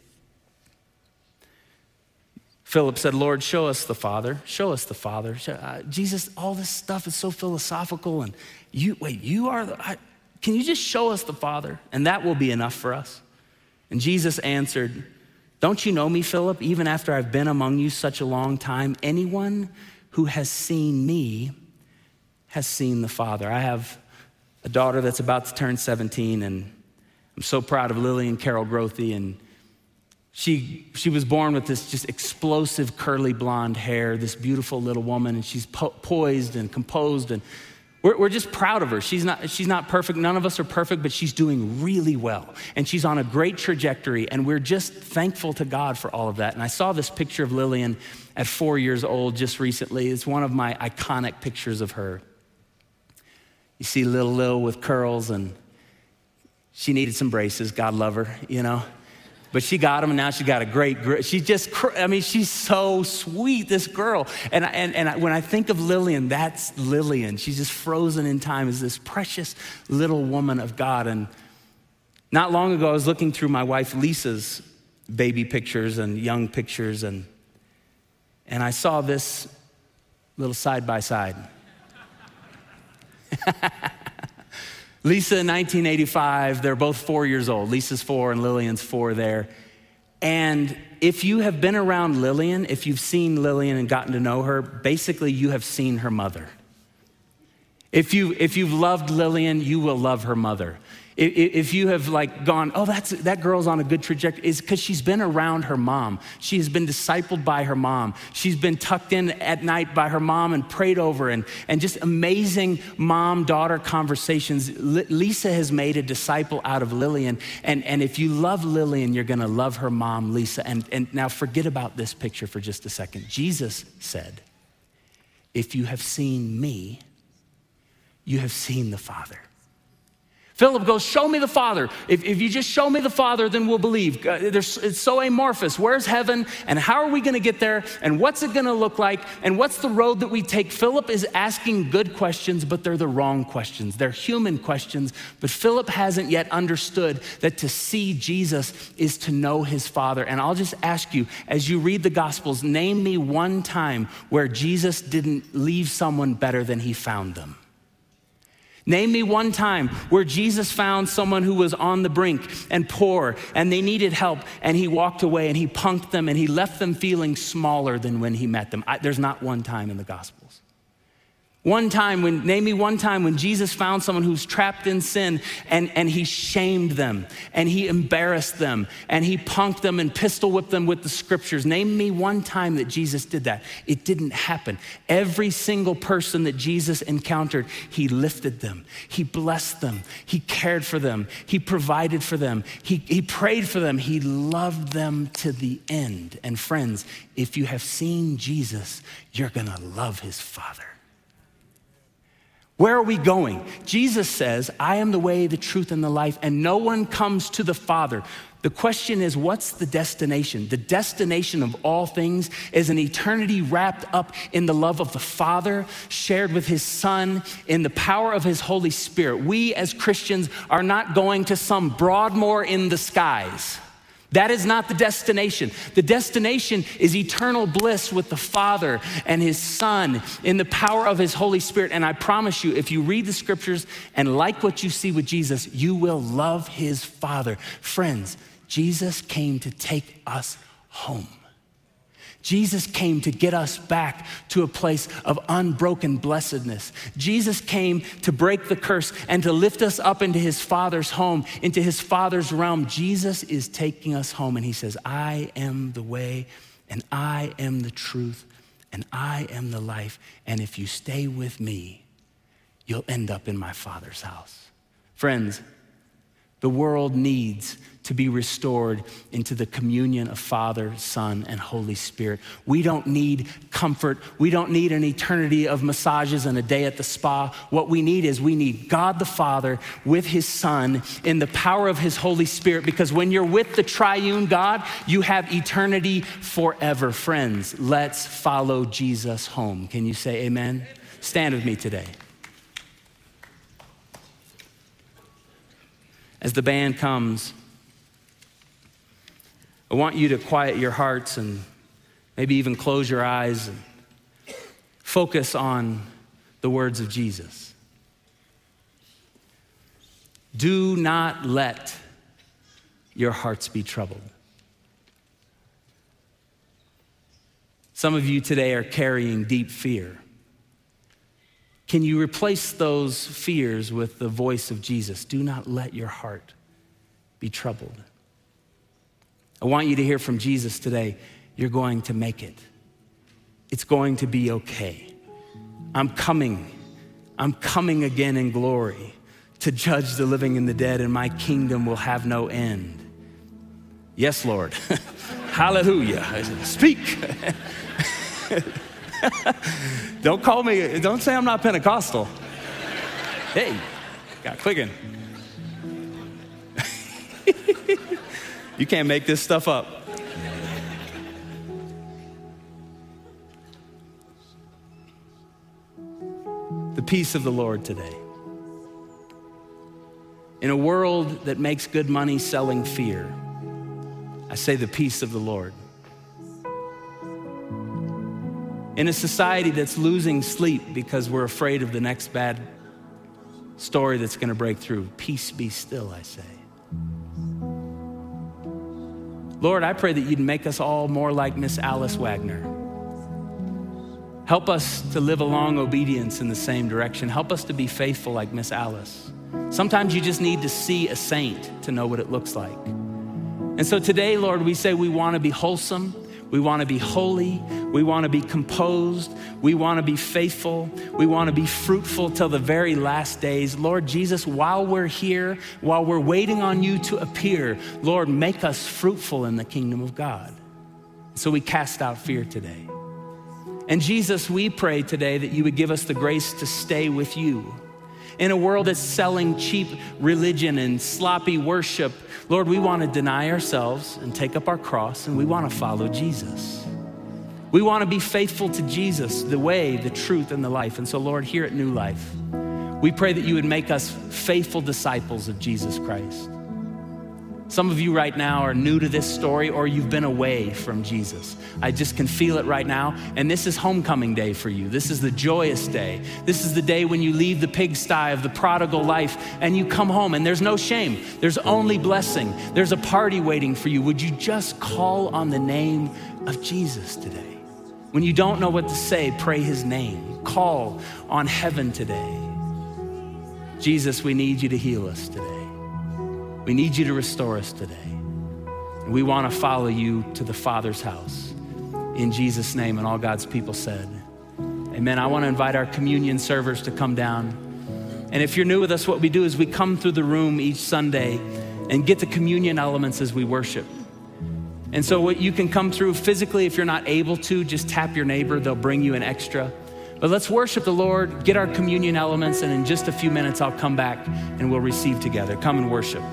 Philip said, Lord, show us the Father. Show us the Father. Uh, Jesus, all this stuff is so philosophical. And you, wait, you are, the, I, can you just show us the Father? And that will be enough for us. And Jesus answered, don't you know me, Philip, even after I've been among you such a long time? Anyone who has seen me has seen the Father. I have a daughter that's about to turn seventeen, and I'm so proud of Lillian Carol Grothy. And she she was born with this just explosive curly blonde hair, this beautiful little woman, and she's po- poised and composed, and We're, we're just proud of her. She's not, she's not perfect. None of us are perfect, but she's doing really well. And she's on a great trajectory, and we're just thankful to God for all of that. And I saw this picture of Lillian at four years old just recently. It's one of my iconic pictures of her. You see little Lil with curls, and she needed some braces. God love her, you know. But she got them, and now she got a great, she's just, I mean, she's so sweet, this girl. And, and, and when I think of Lillian, that's Lillian. She's just frozen in time as this precious little woman of God. And not long ago, I was looking through my wife Lisa's baby pictures and young pictures, and, and I saw this little side by side. Lisa in nineteen eighty-five, they're both four years old. Lisa's four and Lillian's four there. And if you have been around Lillian, if you've seen Lillian and gotten to know her, basically you have seen her mother. If, you, if you've loved Lillian, you will love her mother. If you have like gone, oh, that's that girl's on a good trajectory, it's because she's been around her mom. She has been discipled by her mom. She's been tucked in at night by her mom and prayed over, and, and just amazing mom-daughter conversations. L- Lisa has made a disciple out of Lillian, and, and if you love Lillian, you're gonna love her mom, Lisa. And, and now forget about this picture for just a second. Jesus said, if you have seen me, you have seen the Father. Philip goes, show me the Father. If, if you just show me the Father, then we'll believe. Uh, it's so amorphous. Where's heaven? And how are we going to get there? And what's it going to look like? And what's the road that we take? Philip is asking good questions, but they're the wrong questions. They're human questions. But Philip hasn't yet understood that to see Jesus is to know his Father. And I'll just ask you, as you read the Gospels, name me one time where Jesus didn't leave someone better than he found them. Name me one time where Jesus found someone who was on the brink and poor and they needed help and he walked away and he punked them and he left them feeling smaller than when he met them. I, there's not one time in the Gospels. One time when, name me one time when Jesus found someone who's trapped in sin and, and he shamed them and he embarrassed them and he punked them and pistol whipped them with the scriptures. Name me one time that Jesus did that. It didn't happen. Every single person that Jesus encountered, he lifted them. He blessed them. He cared for them. He provided for them. He, he prayed for them. He loved them to the end. And friends, if you have seen Jesus, you're gonna love his Father. Where are we going? Jesus says, I am the way, the truth, and the life, and no one comes to the Father. The question is, what's the destination? The destination of all things is an eternity wrapped up in the love of the Father, shared with his Son, in the power of his Holy Spirit. We as Christians are not going to some Broadmoor in the skies. That is not the destination. The destination is eternal bliss with the Father and his Son in the power of his Holy Spirit. And I promise you, if you read the scriptures and like what you see with Jesus, you will love his Father. Friends, Jesus came to take us home. Jesus came to get us back to a place of unbroken blessedness. Jesus came to break the curse and to lift us up into his Father's home, into his Father's realm. Jesus is taking us home and he says, I am the way and I am the truth and I am the life. And if you stay with me, you'll end up in my Father's house. Friends, the world needs to be restored into the communion of Father, Son, and Holy Spirit. We don't need comfort. We don't need an eternity of massages and a day at the spa. What we need is we need God the Father with his Son in the power of his Holy Spirit, because when you're with the triune God, you have eternity forever. Friends, let's follow Jesus home. Can you say amen? Stand with me today. As the band comes, I want you to quiet your hearts and maybe even close your eyes and focus on the words of Jesus. Do not let your hearts be troubled. Some of you today are carrying deep fear. Can you replace those fears with the voice of Jesus? Do not let your heart be troubled. I want you to hear from Jesus today. You're going to make it. It's going to be okay. I'm coming. I'm coming again in glory to judge the living and the dead, and my kingdom will have no end. Yes, Lord. Hallelujah. Speak. Don't call me, don't say I'm not Pentecostal. Hey, got clicking. You can't make this stuff up. The peace of the Lord today. In a world that makes good money selling fear, I say the peace of the Lord. In a society that's losing sleep because we're afraid of the next bad story that's gonna break through, peace be still, I say. Lord, I pray that you'd make us all more like Miss Alice Wagner. Help us to live along obedience in the same direction. Help us to be faithful like Miss Alice. Sometimes you just need to see a saint to know what it looks like. And so today, Lord, we say we wanna be wholesome. We want to be holy. We want to be composed. We want to be faithful. We want to be fruitful till the very last days. Lord Jesus, while we're here, while we're waiting on you to appear, Lord, make us fruitful in the kingdom of God. So we cast out fear today. And Jesus, we pray today that you would give us the grace to stay with you. In a world that's selling cheap religion and sloppy worship, Lord, we want to deny ourselves and take up our cross, and we want to follow Jesus. We want to be faithful to Jesus, the way, the truth, and the life. And so, Lord, here at New Life, we pray that you would make us faithful disciples of Jesus Christ. Some of you right now are new to this story, or you've been away from Jesus. I just can feel it right now. And this is homecoming day for you. This is the joyous day. This is the day when you leave the pigsty of the prodigal life and you come home, and there's no shame. There's only blessing. There's a party waiting for you. Would you just call on the name of Jesus today? When you don't know what to say, pray his name. Call on heaven today. Jesus, we need you to heal us today. We need you to restore us today. And we want to follow you to the Father's house. In Jesus' name, and all God's people said, amen. I want to invite our communion servers to come down. And if you're new with us, what we do is we come through the room each Sunday and get the communion elements as we worship. And so what you can come through physically, if you're not able to, just tap your neighbor, they'll bring you an extra. But let's worship the Lord, get our communion elements, and in just a few minutes, I'll come back and we'll receive together. Come and worship.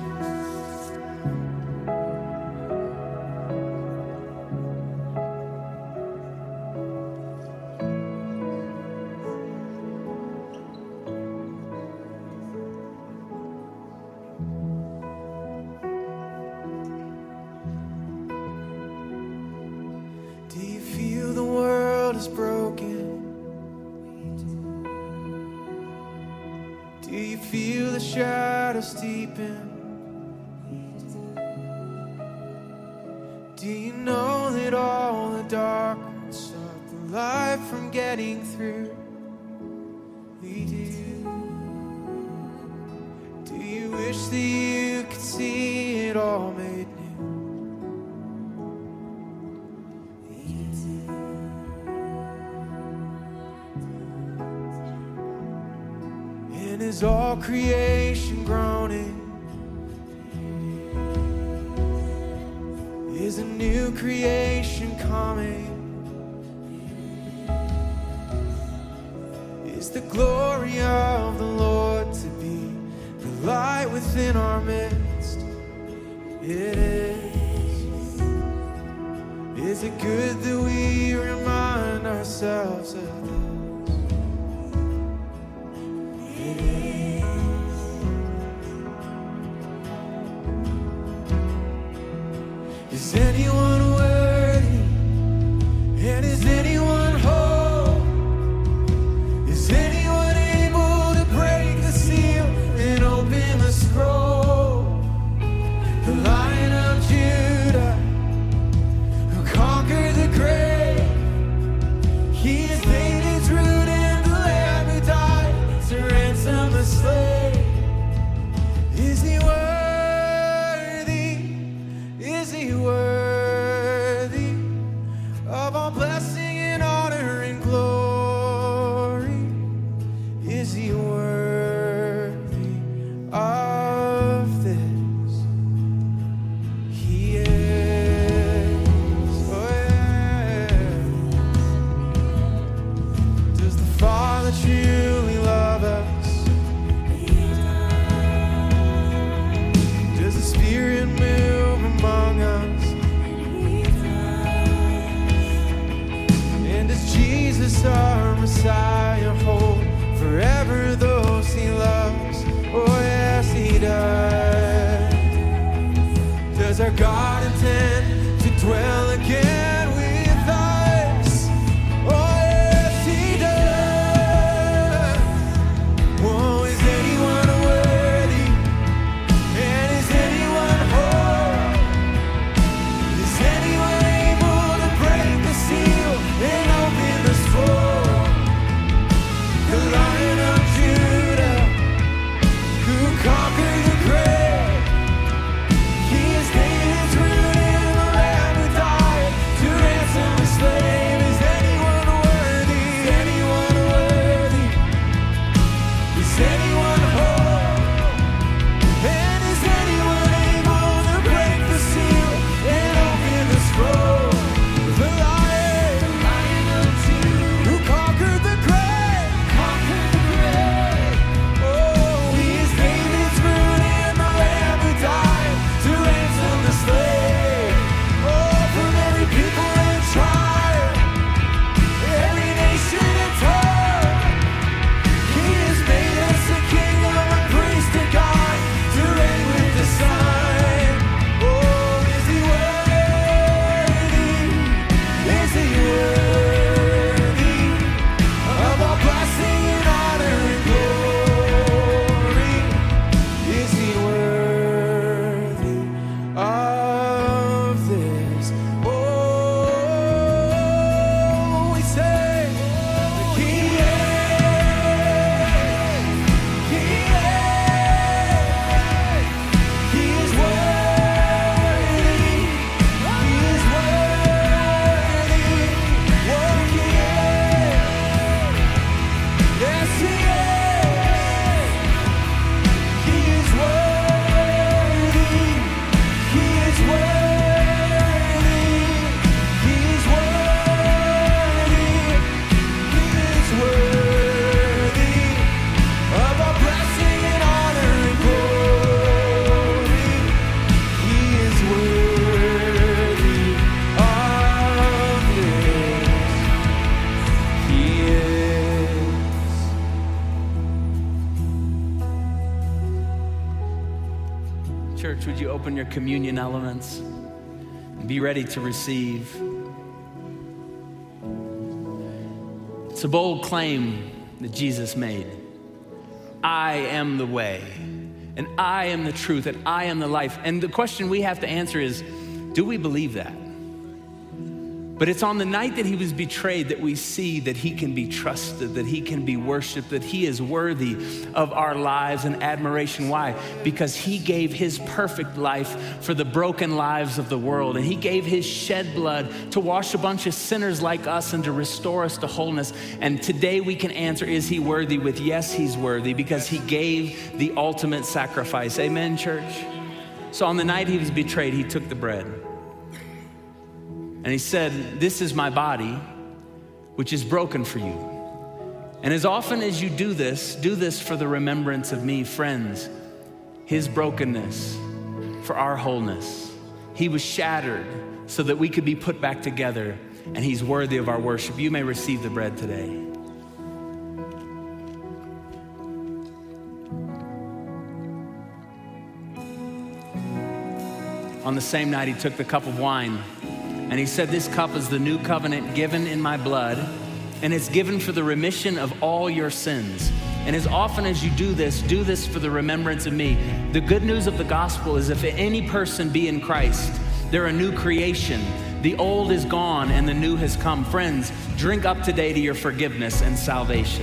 Is all creation groaning? Is a new creation coming? Is the glory of the Lord to be the light within our midst? It is. Is it good that we remind ourselves of this? Is anyone worthy? And is anyone whole? Is anyone able to break the seal and open the scroll? The Lion of Judah, who conquered the grave, he is David's root and the Lamb who died to ransom the slave. Is he worthy? Is he worthy of all blessing and honor and glory? Is he worthy of this? He is. Oh yeah. Does the Father truly love us? Does the Spirit move among us? And does Jesus, our Messiah, hold forever those he loves? Oh yes, he does. Does our God intend to dwell again with us? Oh yes, he does. Oh, is anyone worthy? And is anyone whole? Is anyone able to break the seal and open the scroll? The Lion of Judah. Church, would you open your communion elements and be ready to receive? It's a bold claim that Jesus made. I am the way, and I am the truth, and I am the life. And the question we have to answer is, do we believe that? But it's on the night that he was betrayed that we see that he can be trusted, that he can be worshiped, that he is worthy of our lives and admiration. Why? Because he gave his perfect life for the broken lives of the world. And he gave his shed blood to wash a bunch of sinners like us and to restore us to wholeness. And today we can answer, is he worthy? With yes, he's worthy, because he gave the ultimate sacrifice. Amen, church? So on the night he was betrayed, he took the bread. And he said, this is my body, which is broken for you. And as often as you do this, do this for the remembrance of me. Friends, his brokenness for our wholeness. He was shattered so that we could be put back together, and he's worthy of our worship. You may receive the bread today. On the same night, he took the cup of wine. And he said, this cup is the new covenant given in my blood, and it's given for the remission of all your sins. And as often as you do this, do this for the remembrance of me. The good news of the gospel is if any person be in Christ, they're a new creation. The old is gone and the new has come. Friends, drink up today to your forgiveness and salvation.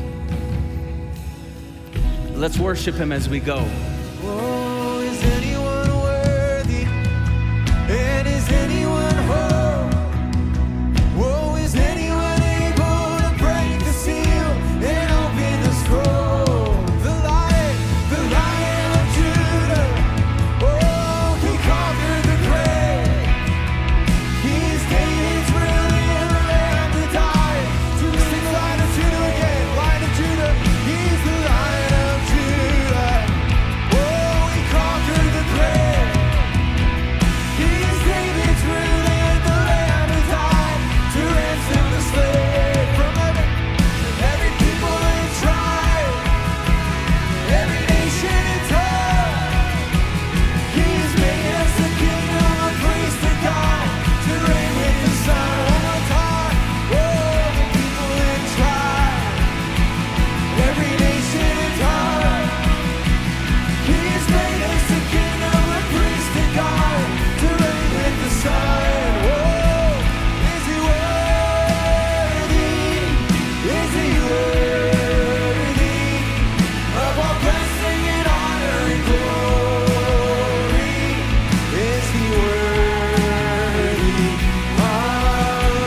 Let's worship him as we go. Oh, is anyone worthy? And is anyone whole? Oh, is anyone able to break the seal and open the scroll? The Lion, the Lion of Judah. Oh, he conquered the grave. He is David's brilliant Lamb that died to sing the Lion of Judah again. Lion of Judah, he's the Lion of Judah. Oh, he conquered the grave. He is David's brilliant the Lamb that died to ransom the slave from every, every people and tribe, every nation and tongue. He has made us a kingdom, a priest of God, to reign with the Son. One more time. Oh, every people and tribe, every nation and tongue. He has made us a kingdom, a priest of God, to reign with the Son. Oh, is he worthy? Is he worthy of all blessing and honor and glory? Is he worthy of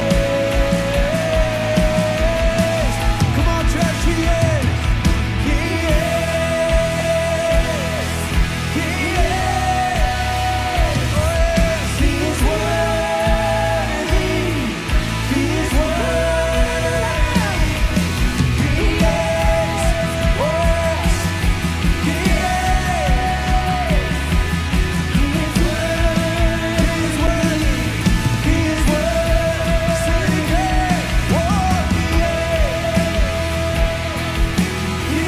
this? Come on, church, he is. He is. He is. He is worthy. He is worthy. He is. Works. He is. He is worthy. He is worthy. He is worthy. Say it again. Oh, he is. He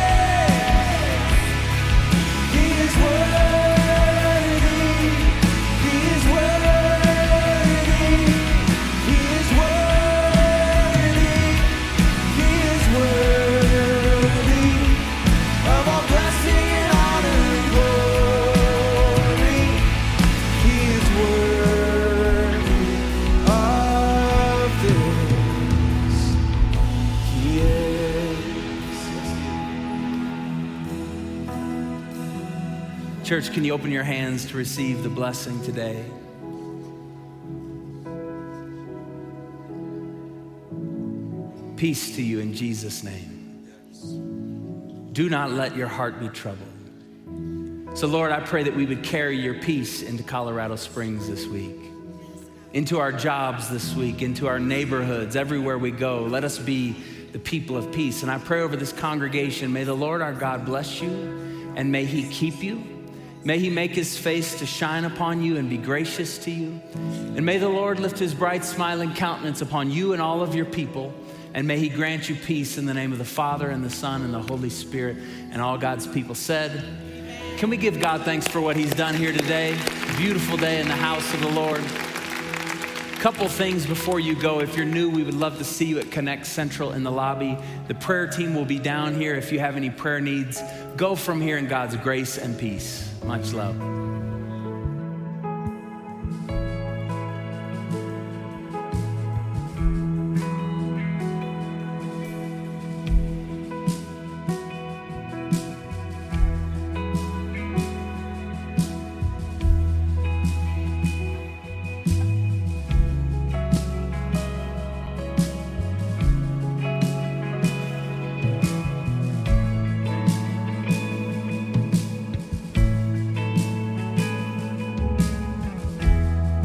is. He is worthy. He is worthy. He is worthy. He is worthy of all blessing and honor and glory. He is worthy of this. He is. Church, can you open your hands to receive the blessing today? Peace to you in Jesus' name. Do not let your heart be troubled. So Lord, I pray that we would carry your peace into Colorado Springs this week, into our jobs this week, into our neighborhoods, everywhere we go. Let us be the people of peace. And I pray over this congregation, may the Lord our God bless you, and may he keep you. May he make his face to shine upon you and be gracious to you. And may the Lord lift his bright, smiling countenance upon you and all of your people. And may he grant you peace in the name of the Father and the Son and the Holy Spirit. And all God's people said, Can we give God thanks for what he's done here today? Beautiful day in the house of the Lord. Couple things before you go. If you're new, we would love to see you at Connect Central in the lobby. The prayer team will be down here if you have any prayer needs. Go from here in God's grace and peace. Much love.